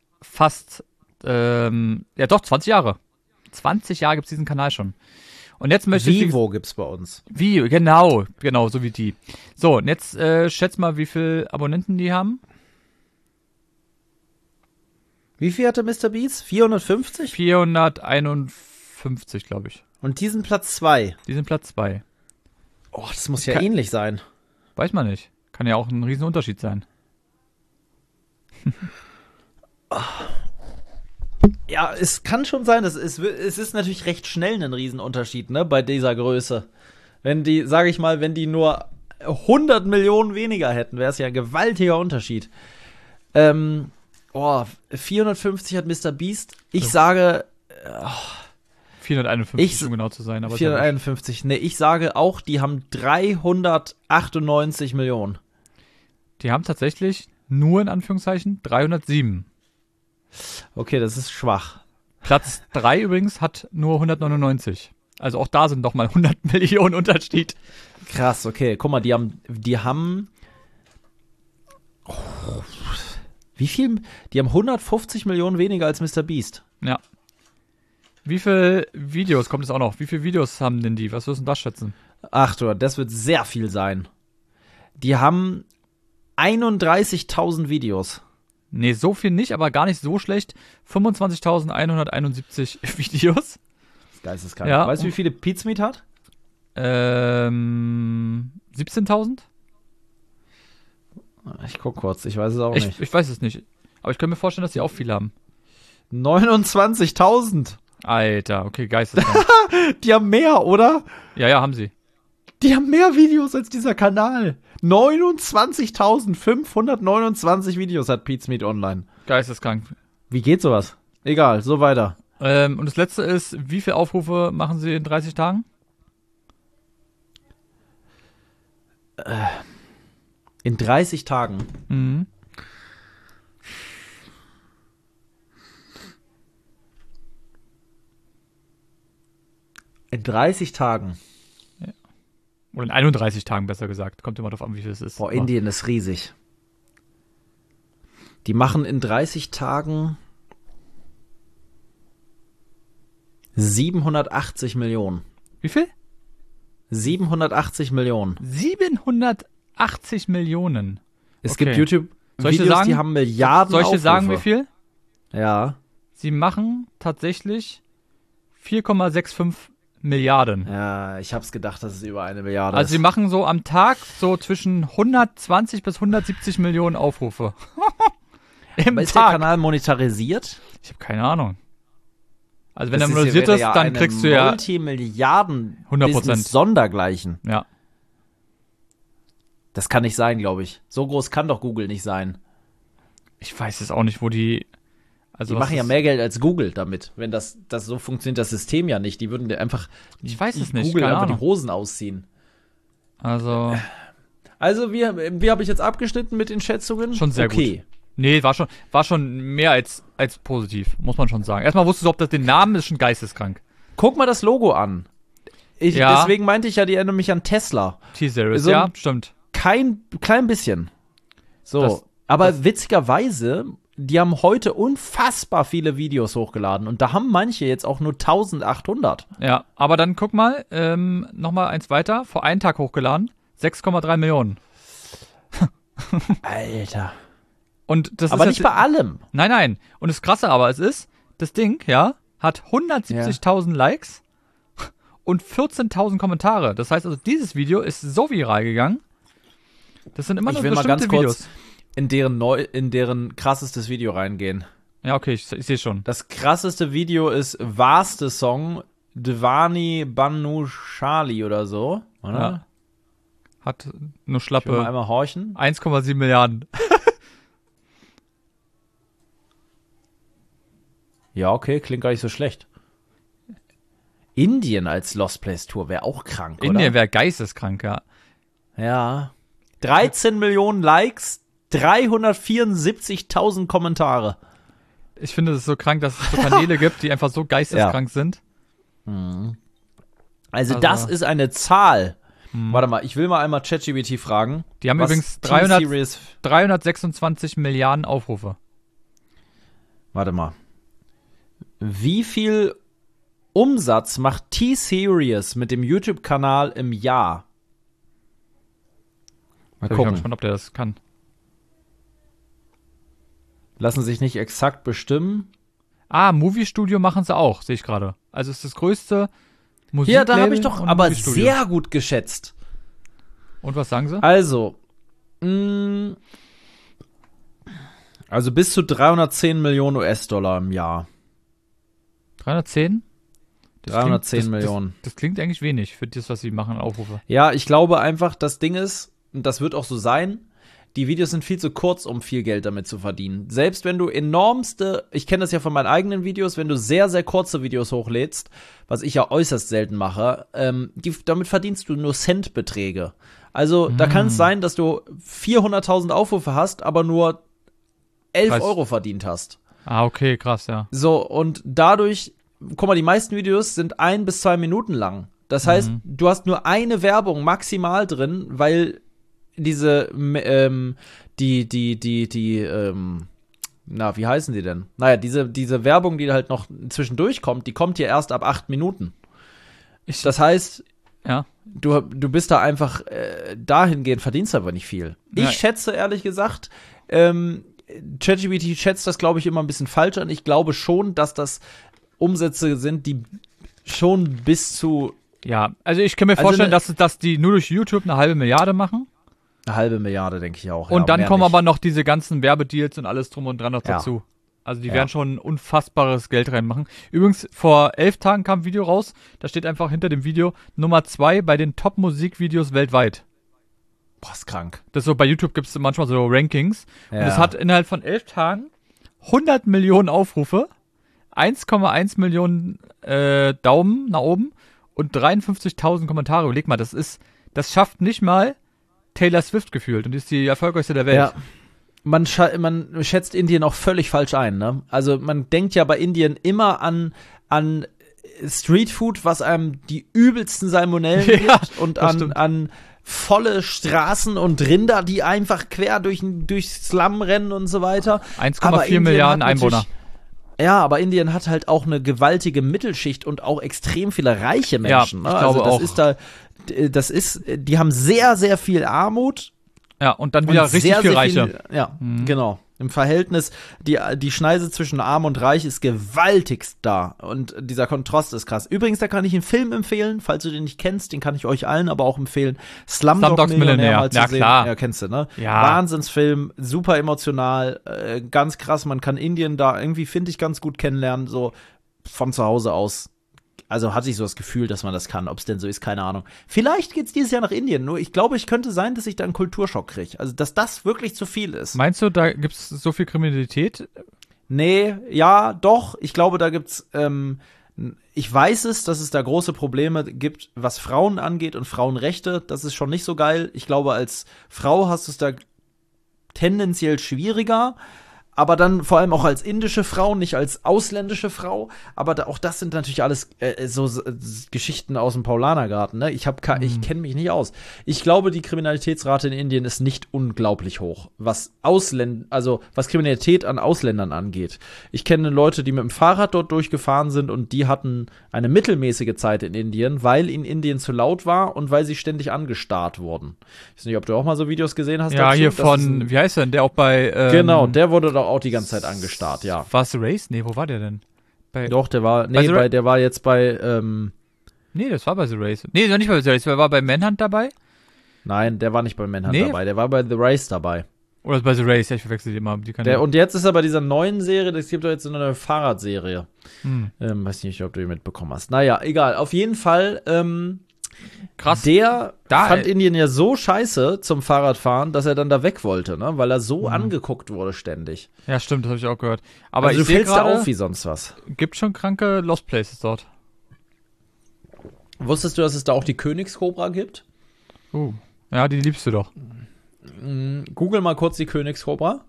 20 Jahre. 20 Jahre gibt's diesen Kanal schon. Und jetzt möchte Vivo gibt's bei uns. Genau, so wie die. So, und jetzt schätz mal, wie viele Abonnenten die haben. Wie viel hatte MrBeast? 450? 451, glaube ich. Und die sind Platz 2. Die sind Platz 2. Oh, das muss ja ähnlich sein. Weiß man nicht. Kann ja auch ein Riesenunterschied sein. Ja, es kann schon sein. Es ist natürlich recht schnell ein Riesenunterschied, ne, bei dieser Größe. Wenn die, sage ich mal, wenn die nur 100 Millionen weniger hätten, wäre es ja ein gewaltiger Unterschied. 450 hat MrBeast. Ich sage 451, um genau zu sein. Aber 451. Ne, ich sage auch, die haben 398 Millionen. Die haben tatsächlich nur in Anführungszeichen 307. Okay, das ist schwach. Platz 3 übrigens hat nur 199. Also auch da sind doch mal 100 Millionen Unterschied. Krass, okay. Guck mal, die haben wie viel? Die haben 150 Millionen weniger als MrBeast. Ja. Wie viele Videos, kommt es auch noch, wie viele Videos haben denn die? Was wirst du denn das schätzen? Ach du, das wird sehr viel sein. Die haben 31.000 Videos. Nee, so viel nicht, aber gar nicht so schlecht. 25.171 Videos. Das ist geisteskrank. Ja, weißt du, wie viele Pizmeet hat? 17.000? Ich guck kurz, ich weiß es auch nicht. Ich weiß es nicht. Aber ich kann mir vorstellen, dass die auch viele haben. 29.000. Alter, okay, geisteskrank. Die haben mehr, oder? Ja, haben sie. Die haben mehr Videos als dieser Kanal. 29.529 Videos hat Pizmeet online. Geisteskrank. Wie geht sowas? Egal, so weiter. Und das letzte ist, wie viele Aufrufe machen sie in 30 Tagen? In 30 Tagen? Mhm. In 30 Tagen? Ja. Oder in 31 Tagen, besser gesagt. Kommt immer drauf an, wie viel es ist. Boah, Indien ist riesig. Die machen in 30 Tagen 780 Millionen. Wie viel? 780 Millionen. 780 Millionen. Es gibt YouTube-Videos, die haben Milliarden Soll ich dir Aufrufe. sagen, wie viel? Ja. Sie machen tatsächlich 4,65 Milliarden. Ja, ich hab's gedacht, dass es über 1 Milliarde Also ist. sie machen so am Tag so zwischen 120 bis 170 Millionen Aufrufe. Aber ist der Kanal monetarisiert? Ich habe keine Ahnung. Also wenn er monetarisiert ist, dann kriegst du ja Multimilliarden 100% Sondergleichen. Ja. Das kann nicht sein, glaube ich. So groß kann doch Google nicht sein. Ich weiß es auch nicht, wo die. Also die machen ja mehr Geld als Google damit. Wenn das so funktioniert, das System ja nicht. Die würden einfach. Ich weiß es nicht. Google keine einfach Ahnung. die Hosen ausziehen. Also wie habe ich jetzt abgeschnitten mit den Schätzungen? Schon sehr gut. Nee, war schon mehr als positiv, muss man schon sagen. Erstmal wusstest du, ob das den Namen ist, schon geisteskrank. Guck mal das Logo an. Deswegen meinte ich ja, die erinnern mich an Tesla. T-Series, so ja, stimmt. Klein bisschen. So, witzigerweise, die haben heute unfassbar viele Videos hochgeladen und da haben manche jetzt auch nur 1800. Ja, aber dann guck mal, nochmal eins weiter, vor einem Tag hochgeladen, 6,3 Millionen. Alter. Und das aber ist nicht bei allem. Nein. Und das Krasse aber, das Ding, ja, hat 170.000 Likes und 14.000 Kommentare. Das heißt also, dieses Video ist so viral gegangen. Das sind immer nur bestimmte Videos. Ich will mal ganz Videos. kurz in deren krassestes Video reingehen. Ja, okay, ich sehe schon. Das krasseste Video ist Waste Song Devani Banushali oder so, oder? Ja. Hat nur schlappe Ich will mal einmal horchen. 1,7 Milliarden. Ja, okay, klingt gar nicht so schlecht. Indien als Lost Place Tour wäre auch krank, oder? Indien wäre geisteskrank, ja. Ja. 13 Millionen Likes, 374.000 Kommentare. Ich finde es so krank, dass es so Kanäle gibt, die einfach so geisteskrank sind. Also das ist eine Zahl. Warte mal, ich will mal einmal ChatGPT fragen. Die haben übrigens 326 Milliarden Aufrufe. Warte mal. Wie viel Umsatz macht T-Series mit dem YouTube-Kanal im Jahr? Mal gucken. Ich bin gespannt, ob der das kann. Lassen sich nicht exakt bestimmen. Movie Studio machen sie auch, sehe ich gerade. Also ist das größte Musiklabel. Ja, da habe ich doch aber sehr gut geschätzt. Und was sagen sie? Also bis zu 310 Millionen US-Dollar im Jahr. 310? 310 Millionen. Das klingt eigentlich wenig für das, was sie machen, Aufrufe. Ja, ich glaube einfach, das Ding ist, und das wird auch so sein, die Videos sind viel zu kurz, um viel Geld damit zu verdienen. Selbst wenn du ich kenne das ja von meinen eigenen Videos, wenn du sehr, sehr kurze Videos hochlädst, was ich ja äußerst selten mache, damit verdienst du nur Centbeträge. Also da kann es sein, dass du 400.000 Aufrufe hast, aber nur 11 Euro verdient hast. Okay, krass, ja. So, und dadurch, guck mal, die meisten Videos sind 1 bis 2 Minuten lang. Das heißt, du hast nur eine Werbung maximal drin, weil diese, wie heißen die denn? Naja, diese Werbung, die halt noch zwischendurch kommt, die kommt hier erst ab 8 Minuten. Das heißt, ja. Du bist da einfach dahingehend, verdienst aber nicht viel. Ich schätze, ehrlich gesagt, ChatGPT schätzt das, glaube ich, immer ein bisschen falsch an. Ich glaube schon, dass das Umsätze sind, die schon bis zu. Ja, also ich kann mir vorstellen, dass die nur durch YouTube 1/2 Milliarde machen. 1/2 Milliarde, denke ich auch. Und dann kommen aber noch diese ganzen Werbedeals und alles drum und dran noch dazu. Also die werden schon unfassbares Geld reinmachen. Übrigens, vor 11 Tagen kam ein Video raus, da steht einfach hinter dem Video Nummer 2 bei den Top-Musikvideos weltweit. Boah, ist krank. Das so, bei YouTube gibt es manchmal so Rankings. Ja. Und es hat innerhalb von 11 Tagen 100 Millionen Aufrufe, 1,1 Millionen Daumen nach oben und 53.000 Kommentare. Überleg mal, das schafft nicht mal Taylor Swift gefühlt und die ist die erfolgreichste der Welt. Ja. Man schätzt Indien auch völlig falsch ein, ne? Also man denkt ja bei Indien immer an Streetfood, was einem die übelsten Salmonellen gibt und an volle Straßen und Rinder, die einfach quer durch Slum rennen und so weiter. 1,4 Milliarden Einwohner. Ja, aber Indien hat halt auch eine gewaltige Mittelschicht und auch extrem viele reiche Menschen. Ja, ich glaube auch. Die haben sehr, sehr viel Armut. Ja, und dann wieder richtig viel Reiche. Genau. Im Verhältnis, die Schneise zwischen Arm und Reich ist gewaltigst da. Und dieser Kontrast ist krass. Übrigens, da kann ich einen Film empfehlen, falls du den nicht kennst, den kann ich euch allen aber auch empfehlen. Slumdog Millionär mal zu sehen. Klar. Ja, kennst du, ne? Ja. Wahnsinnsfilm, super emotional, ganz krass. Man kann Indien da irgendwie, finde ich, ganz gut kennenlernen, so von zu Hause aus. Also hatte ich so das Gefühl, dass man das kann. Ob es denn so ist, keine Ahnung. Vielleicht geht's dieses Jahr nach Indien. Nur ich glaube, ich könnte sein, dass ich da einen Kulturschock kriege. Also, dass das wirklich zu viel ist. Meinst du, da gibt's so viel Kriminalität? Nee, ja, doch. Ich glaube, da gibt's, ich weiß dass es da große Probleme gibt, was Frauen angeht und Frauenrechte. Das ist schon nicht so geil. Ich glaube, als Frau hast du es da tendenziell schwieriger. Aber dann vor allem auch als indische Frau, nicht als ausländische Frau. Aber auch das sind natürlich alles so Geschichten aus dem Paulanergarten. Ne? Ich kenne mich nicht aus. Ich glaube, die Kriminalitätsrate in Indien ist nicht unglaublich hoch, was Kriminalität an Ausländern angeht. Ich kenne Leute, die mit dem Fahrrad dort durchgefahren sind und die hatten eine mittelmäßige Zeit in Indien, weil in Indien zu laut war und weil sie ständig angestarrt wurden. Ich weiß nicht, ob du auch mal so Videos gesehen hast. Ja, dazu. hier von, wie heißt der denn? Der auch bei genau, der wurde doch auch die ganze Zeit angestarrt, ja. War es The Race? Nee, wo war der denn? Der war jetzt bei, Nee, das war bei The Race. Nee, der war nicht bei The Race, der war bei Manhunt dabei? Nein, der war nicht bei Manhunt dabei, der war bei The Race dabei. Oder bei The Race, ja, ich verwechsel die immer. Und jetzt ist er bei dieser neuen Serie, es gibt doch jetzt so eine Fahrradserie. Weiß nicht, ob du die mitbekommen hast. Naja, egal, auf jeden Fall, krass. Der fand Indien ja so scheiße zum Fahrradfahren, dass er dann da weg wollte, ne? Weil er so angeguckt wurde ständig. Ja, stimmt, das habe ich auch gehört. Aber also ich du fällst da auf wie sonst was. Gibt schon kranke Lost Places dort. Wusstest du, dass es da auch die Königskobra gibt? Ja, die liebst du doch. Google mal kurz die Königskobra.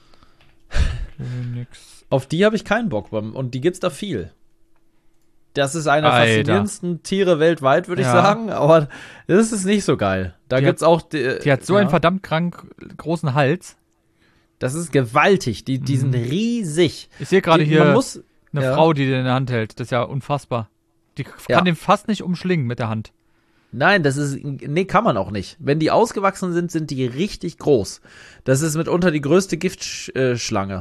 Auf die habe ich keinen Bock, und die gibt's da viel. Das ist einer der faszinierendsten Tiere weltweit, würde ich sagen, aber das ist nicht so geil. Gibt's auch die hat so einen verdammt großen Hals. Das ist gewaltig, die sind riesig. Ich sehe gerade hier eine Frau, die den in der Hand hält. Das ist ja unfassbar. Die kann den fast nicht umschlingen mit der Hand. Nein, kann man auch nicht. Wenn die ausgewachsen sind, sind die richtig groß. Das ist mitunter die größte Giftschlange.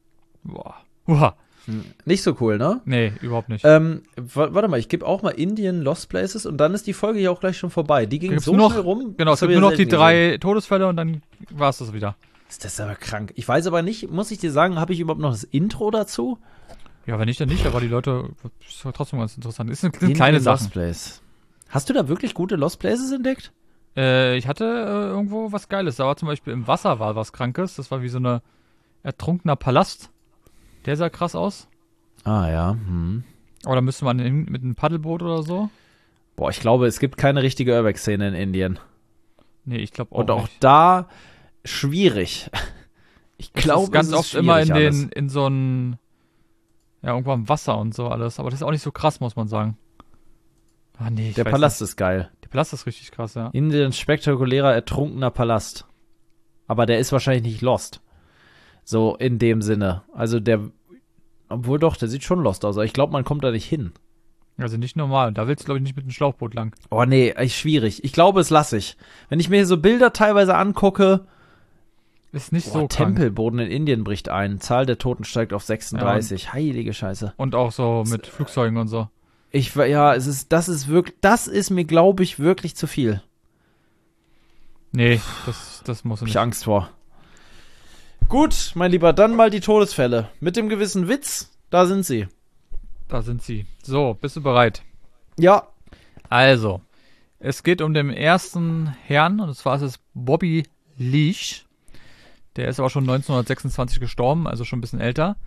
Boah. Nicht so cool, ne? Nee, überhaupt nicht. Warte mal, ich gebe auch mal Indien Lost Places und dann ist die Folge hier auch gleich schon vorbei. Die ging so schnell rum. Genau, es gibt nur noch die 3 Todesfälle und dann war es das wieder. Ist das aber krank. Ich weiß aber nicht, muss ich dir sagen, habe ich überhaupt noch das Intro dazu? Ja, wenn nicht, dann nicht, aber die Leute, ist trotzdem ganz interessant. Ist eine kleine Sache. Lost Place. Hast du da wirklich gute Lost Places entdeckt? Ich hatte irgendwo was Geiles. Da war zum Beispiel im Wasser was Krankes. Das war wie so ein ertrunkener Palast. Der sah krass aus. Ah, ja. Aber da müsste man hin mit einem Paddelboot oder so. Boah, ich glaube, es gibt keine richtige Urbex-Szene in Indien. Nee, ich glaube auch nicht. Und auch da schwierig. Ich glaube, ganz oft immer in so ein, ja, irgendwo am Wasser und so alles. Aber das ist auch nicht so krass, muss man sagen. Ah, nee, der Palast ist geil. Der Palast ist richtig krass, ja. Indien spektakulärer, ertrunkener Palast. Aber der ist wahrscheinlich nicht lost. So in dem Sinne. Also obwohl doch, der sieht schon lost aus. Aber ich glaube, man kommt da nicht hin. Also nicht normal. Da willst du, glaube ich, nicht mit einem Schlauchboot lang. Oh nee, echt schwierig. Ich glaube, es lasse ich. Wenn ich mir so Bilder teilweise angucke. Ist nicht so krank. Tempelboden in Indien bricht ein. Zahl der Toten steigt auf 36. Ja, heilige Scheiße. Und auch so mit Flugzeugen und so. Das ist mir, glaube ich, wirklich zu viel. Nee, das muss nicht. Ich Angst vor. Gut, mein Lieber, dann mal die Todesfälle. Mit dem gewissen Witz, da sind sie. Da sind sie. So, bist du bereit? Ja. Also, es geht um den ersten Herrn, und zwar ist es Bobby Leach. Der ist aber schon 1926 gestorben, also schon ein bisschen älter.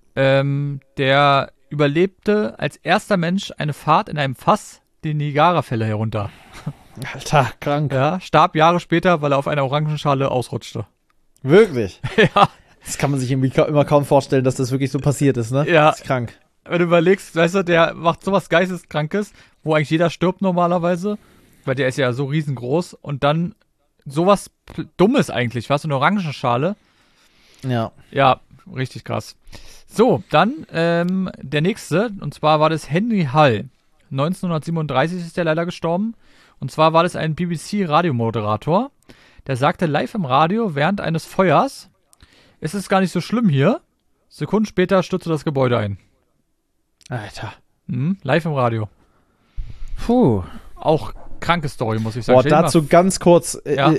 Der überlebte als erster Mensch eine Fahrt in einem Fass die Niagarafälle herunter. Alter, krank. Ja, starb Jahre später, weil er auf einer Orangenschale ausrutschte. Wirklich? Ja. Das kann man sich irgendwie immer kaum vorstellen, dass das wirklich so passiert ist, ne? Ja. Das ist krank. wenn du überlegst, weißt du, der macht sowas Geisteskrankes, wo eigentlich jeder stirbt normalerweise, weil der ist ja so riesengroß und dann sowas Dummes eigentlich, was, so eine Orangenschale. Ja. Ja, richtig krass. So, dann der nächste, und zwar war das Henry Hull. 1937 ist der leider gestorben. Und zwar war das ein BBC-Radiomoderator, der sagte live im Radio während eines Feuers, es ist gar nicht so schlimm hier. Sekunden später stürzte das Gebäude ein. Alter. Live im Radio. Puh. Auch kranke Story, muss ich sagen. Boah, dazu ganz kurz.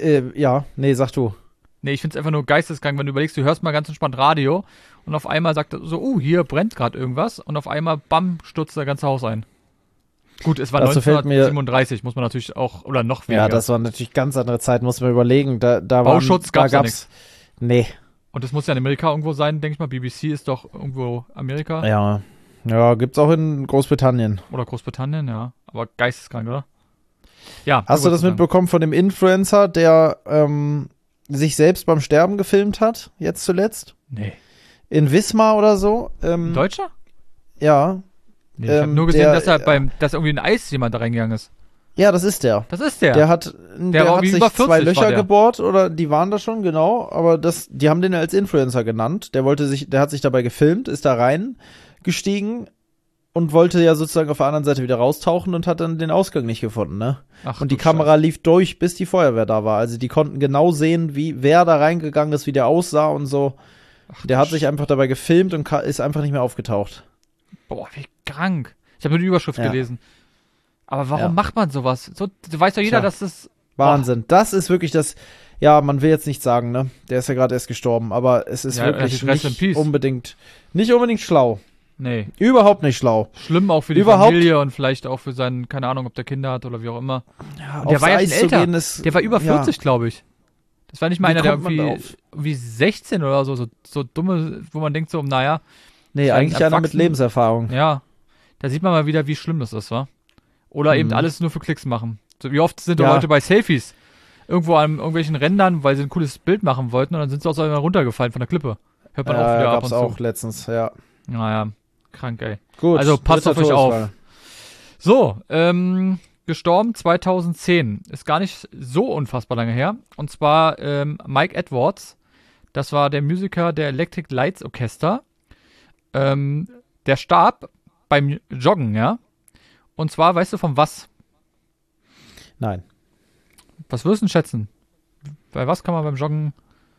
Nee, sag du. Nee, ich find's einfach nur geisteskrank, wenn du überlegst, du hörst mal ganz entspannt Radio und auf einmal sagt er so, hier brennt gerade irgendwas und auf einmal, bam, stürzt das ganze Haus ein. Gut, es war 1937, muss man natürlich auch, oder noch weniger. Ja, das war natürlich ganz andere Zeit, muss man überlegen. Da Bauschutz gab's ja nichts. Nee. Und das muss ja in Amerika irgendwo sein, denke ich mal. BBC ist doch irgendwo Amerika. Ja, gibt's auch in Großbritannien. Oder Großbritannien, ja. Aber geisteskrank, oder? Ja. Hast du das mitbekommen von dem Influencer, der sich selbst beim Sterben gefilmt hat, jetzt zuletzt? Nee. In Wismar oder so. Deutscher? Ja. Nee, ich habe nur gesehen, dass irgendwie ein Eis jemand da reingegangen ist. Ja, das ist der. Das ist der. Der hat sich 2 Löcher gebohrt, oder die waren da schon, genau, aber die haben den als Influencer genannt. Der hat sich dabei gefilmt, ist da reingestiegen und wollte ja sozusagen auf der anderen Seite wieder raustauchen und hat dann den Ausgang nicht gefunden, ne? Ach, und die Kamera lief durch, bis die Feuerwehr da war. Also die konnten genau sehen, wer da reingegangen ist, wie der aussah und so. Der hat sich einfach dabei gefilmt und ist einfach nicht mehr aufgetaucht. Boah, wie krank. Ich habe nur die Überschrift gelesen. Aber warum macht man sowas? So, weiß doch jeder, dass das... Wahnsinn. Das ist wirklich das... Ja, man will jetzt nicht sagen, ne? Der ist ja gerade erst gestorben, aber es ist wirklich nicht unbedingt schlau. Nee. Überhaupt nicht schlau. Schlimm auch für die Familie und vielleicht auch für seinen, keine Ahnung, ob der Kinder hat oder wie auch immer. Ja, der war ja schon älter. Der war über 40, glaube ich. Das war nicht mal einer, der irgendwie 16 oder so dumme, wo man denkt so, naja. Nee, eigentlich einer mit Lebenserfahrung. Ja. Da sieht man mal wieder, wie schlimm das ist, wa? Oder eben alles nur für Klicks machen. So, wie oft sind Leute bei Selfies irgendwo an irgendwelchen Rändern, weil sie ein cooles Bild machen wollten und dann sind sie aus einmal runtergefallen von der Klippe. Hört man auch wieder ab und zu. Auch letztens, ja. Naja, krank, ey. Gut. Also passt auf euch auf. So, gestorben 2010. Ist gar nicht so unfassbar lange her. Und zwar Mike Edwards. Das war der Musiker der Electric Lights Orchestra. Der starb beim Joggen, ja. Und zwar, weißt du von was? Nein. Was würdest du denn schätzen? Bei was kann man beim Joggen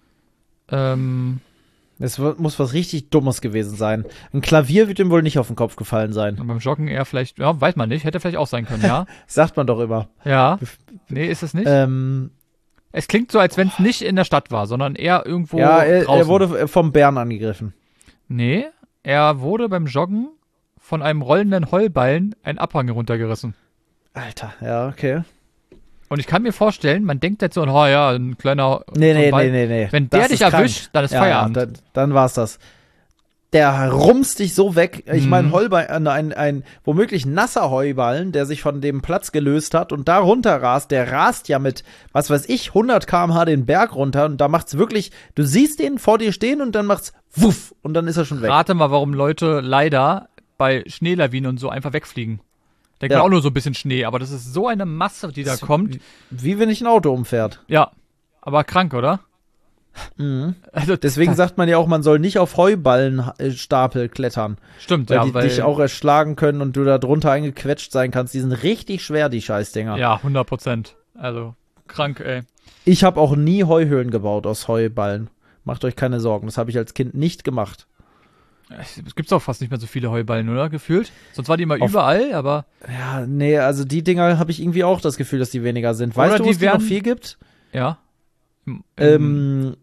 es muss was richtig Dummes gewesen sein. Ein Klavier wird ihm wohl nicht auf den Kopf gefallen sein. Und beim Joggen eher vielleicht, ja, weiß man nicht, hätte vielleicht auch sein können, ja. Sagt man doch immer. Ja. Nee, ist es nicht? Es klingt so, als wenn es nicht in der Stadt war, sondern eher irgendwo draußen. Er wurde vom Bären angegriffen. Nee, er wurde beim Joggen von einem rollenden Heulballen ein Abhang runtergerissen. Alter, ja, okay. Und ich kann mir vorstellen, man denkt jetzt so, oh ja, ein kleiner Nee. Wenn der dich erwischt, dann ist Feierabend. Ja, dann war's das. Der rumst dich so weg. Ich meine, Heuballen, ein womöglich nasser Heuballen, der sich von dem Platz gelöst hat und da runter rast, der rast ja mit, was weiß ich, 100 km/h den Berg runter und da macht's wirklich, du siehst den vor dir stehen und dann macht's wuff und dann ist er schon weg. Rate mal, warum Leute leider bei Schneelawinen und so einfach wegfliegen. Denkt man auch nur so ein bisschen Schnee, aber das ist so eine Masse, die da kommt. Wie wenn dich ein Auto umfährt. Ja, aber krank, oder? Mhm. Also, deswegen sagt man ja auch, man soll nicht auf Heuballenstapel klettern. Stimmt, weil die dich auch erschlagen können und du da drunter eingequetscht sein kannst. Die sind richtig schwer, die Scheißdinger. Ja, 100%. Also, krank, ey. Ich habe auch nie Heuhöhlen gebaut aus Heuballen. Macht euch keine Sorgen, das habe ich als Kind nicht gemacht. Es gibt auch fast nicht mehr so viele Heuballen, oder? Gefühlt. Sonst waren die immer überall, aber... Ja, nee, also die Dinger habe ich irgendwie auch das Gefühl, dass die weniger sind. Weißt du, wo es die noch viel gibt? Ja. Im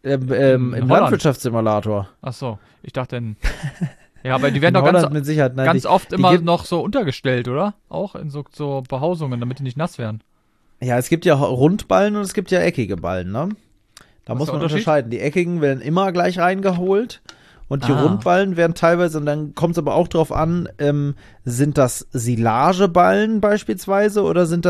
Landwirtschaftssimulator. Ach so, ich dachte ja, aber die werden doch mit Sicherheit, ganz oft immer noch so untergestellt, oder? Auch in so Behausungen, damit die nicht nass werden. Ja, es gibt ja Rundballen und es gibt ja eckige Ballen, ne? Da muss man unterscheiden. Die eckigen werden immer gleich reingeholt. Und die Rundballen werden teilweise, und dann kommt es aber auch drauf an, sind das Silageballen beispielsweise oder werden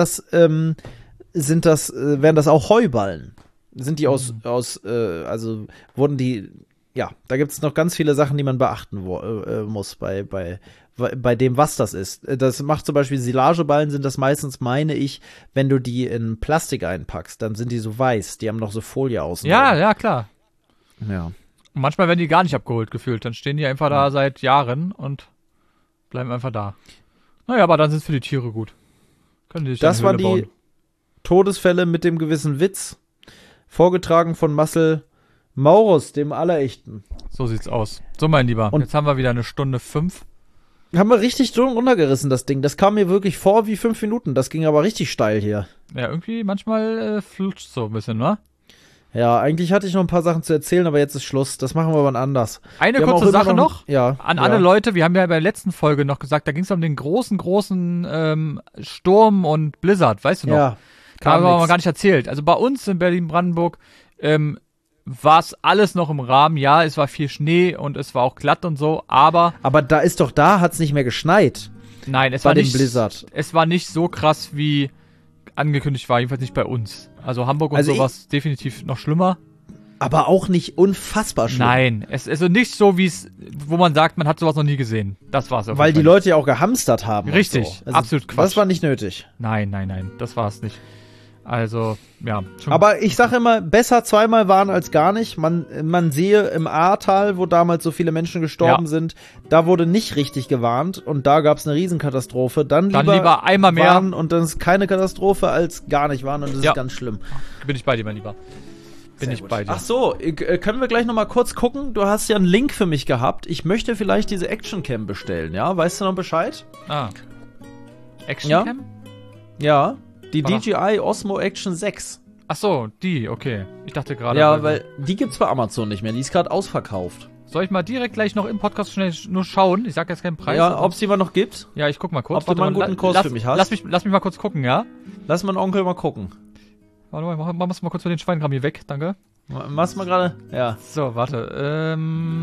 das auch Heuballen? Sind die also wurden die ja, da gibt es noch ganz viele Sachen, die man beachten muss bei dem, was das ist. Das macht zum Beispiel Silageballen, sind das meistens, meine ich, wenn du die in Plastik einpackst, dann sind die so weiß, die haben noch so Folie außen. Ja, klar. Ja. Und manchmal werden die gar nicht abgeholt gefühlt, dann stehen die einfach da seit Jahren und bleiben einfach da. Naja, aber dann sind es für die Tiere gut. Können die sich das waren die bauen. Todesfälle mit dem gewissen Witz, vorgetragen von Marcel Maurus, dem Allerechten. So sieht's aus. So, mein Lieber, jetzt haben wir wieder 1:05. Haben wir richtig runtergerissen, das Ding. Das kam mir wirklich vor wie 5 Minuten. Das ging aber richtig steil hier. Ja, irgendwie manchmal flutscht so ein bisschen, ne? Ja, eigentlich hatte ich noch ein paar Sachen zu erzählen, aber jetzt ist Schluss. Das machen wir wann anders. Eine kurze Sache noch. Ja. An alle Leute, wir haben ja bei der letzten Folge noch gesagt, da ging es um den großen Sturm und Blizzard, weißt du noch? Ja. Da haben wir gar nicht erzählt. Also bei uns in Berlin-Brandenburg war es alles noch im Rahmen. Ja, es war viel Schnee und es war auch glatt und so, aber hat es nicht mehr geschneit. Nein, es war nicht Blizzard. Es war nicht so krass, wie angekündigt war, jedenfalls nicht bei uns. Also Hamburg und sowas definitiv noch schlimmer. Aber auch nicht unfassbar schlimm. Nein, es ist also nicht so, wo man sagt, man hat sowas noch nie gesehen. Das war's. Weil die Leute ja auch gehamstert haben. Richtig, so. Also absolut Quatsch. Das war nicht nötig. Nein, das war es nicht. Also, ja. Aber ich sage immer, besser zweimal warnen als gar nicht. Man sehe im Ahrtal, wo damals so viele Menschen gestorben sind, da wurde nicht richtig gewarnt und da gab es eine Riesenkatastrophe. Dann lieber einmal mehr warnen und dann ist keine Katastrophe als gar nicht warnen und das ist ganz schlimm. Bin ich bei dir, mein Lieber. Bin ich bei dir. Ach so, können wir gleich noch mal kurz gucken? Du hast ja einen Link für mich gehabt. Ich möchte vielleicht diese Actioncam bestellen, ja? Weißt du noch Bescheid? Actioncam? Ja. Die DJI Osmo Action 6. Ach so, die, okay. Ich dachte gerade. Ja, weil die gibt's bei Amazon nicht mehr. Die ist gerade ausverkauft. Soll ich mal direkt gleich noch im Podcast schnell nur schauen? Ich sag jetzt keinen Preis. Ja, ob es die mal noch gibt? Ja, ich guck mal kurz. Ob du mal einen guten Kurs für mich hast? Lass mich mal kurz gucken, ja? Lass meinen Onkel mal gucken. Warte mal, mach mal kurz für den Schweinkram hier weg, danke. Machst du mal gerade? Ja. So, warte.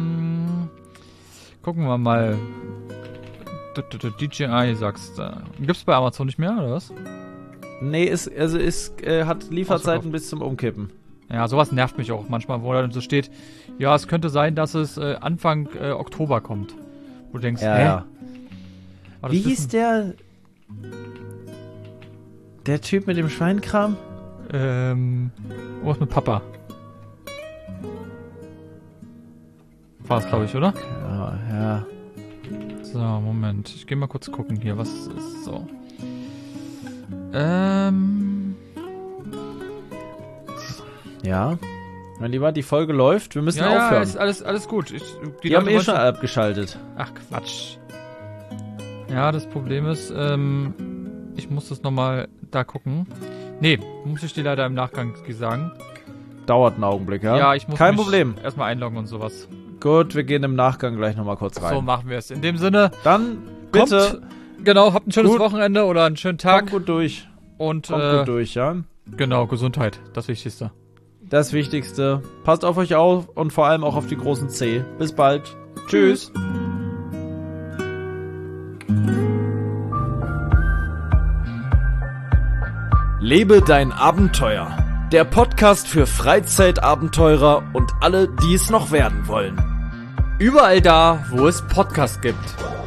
Gucken wir mal. DJI sagst du. Gibt's bei Amazon nicht mehr, oder was? Nee, hat Lieferzeiten bis zum Umkippen. Ja, sowas nervt mich auch manchmal, wo dann so steht, ja, es könnte sein, dass es Anfang Oktober kommt. Wo du denkst, Ja. Wie hieß der Typ mit dem Schweinkram? Was mit Papa? War es, glaube ich, oder? Ja. So, Moment. Ich gehe mal kurz gucken hier, was ist so. Ja. Mein Lieber, die Folge läuft. Wir müssen aufhören. Ja, ist alles gut. Die haben schon abgeschaltet. Ach, Quatsch. Ja, das Problem ist, ich muss das nochmal da gucken. Nee, muss ich dir leider im Nachgang sagen. Dauert einen Augenblick, ja? Ja, ich muss Kein Problem. Erstmal einloggen und sowas. Gut, wir gehen im Nachgang gleich nochmal kurz rein. So machen wir es. In dem Sinne. Dann, bitte. Habt ein schönes Wochenende oder einen schönen Tag. Kommt gut durch. Und, Kommt gut durch, ja? Genau, Gesundheit. Das Wichtigste. Das Wichtigste. Passt auf euch auf und vor allem auch auf die großen C. Bis bald. Tschüss. Lebe dein Abenteuer. Der Podcast für Freizeitabenteurer und alle, die es noch werden wollen. Überall da, wo es Podcasts gibt.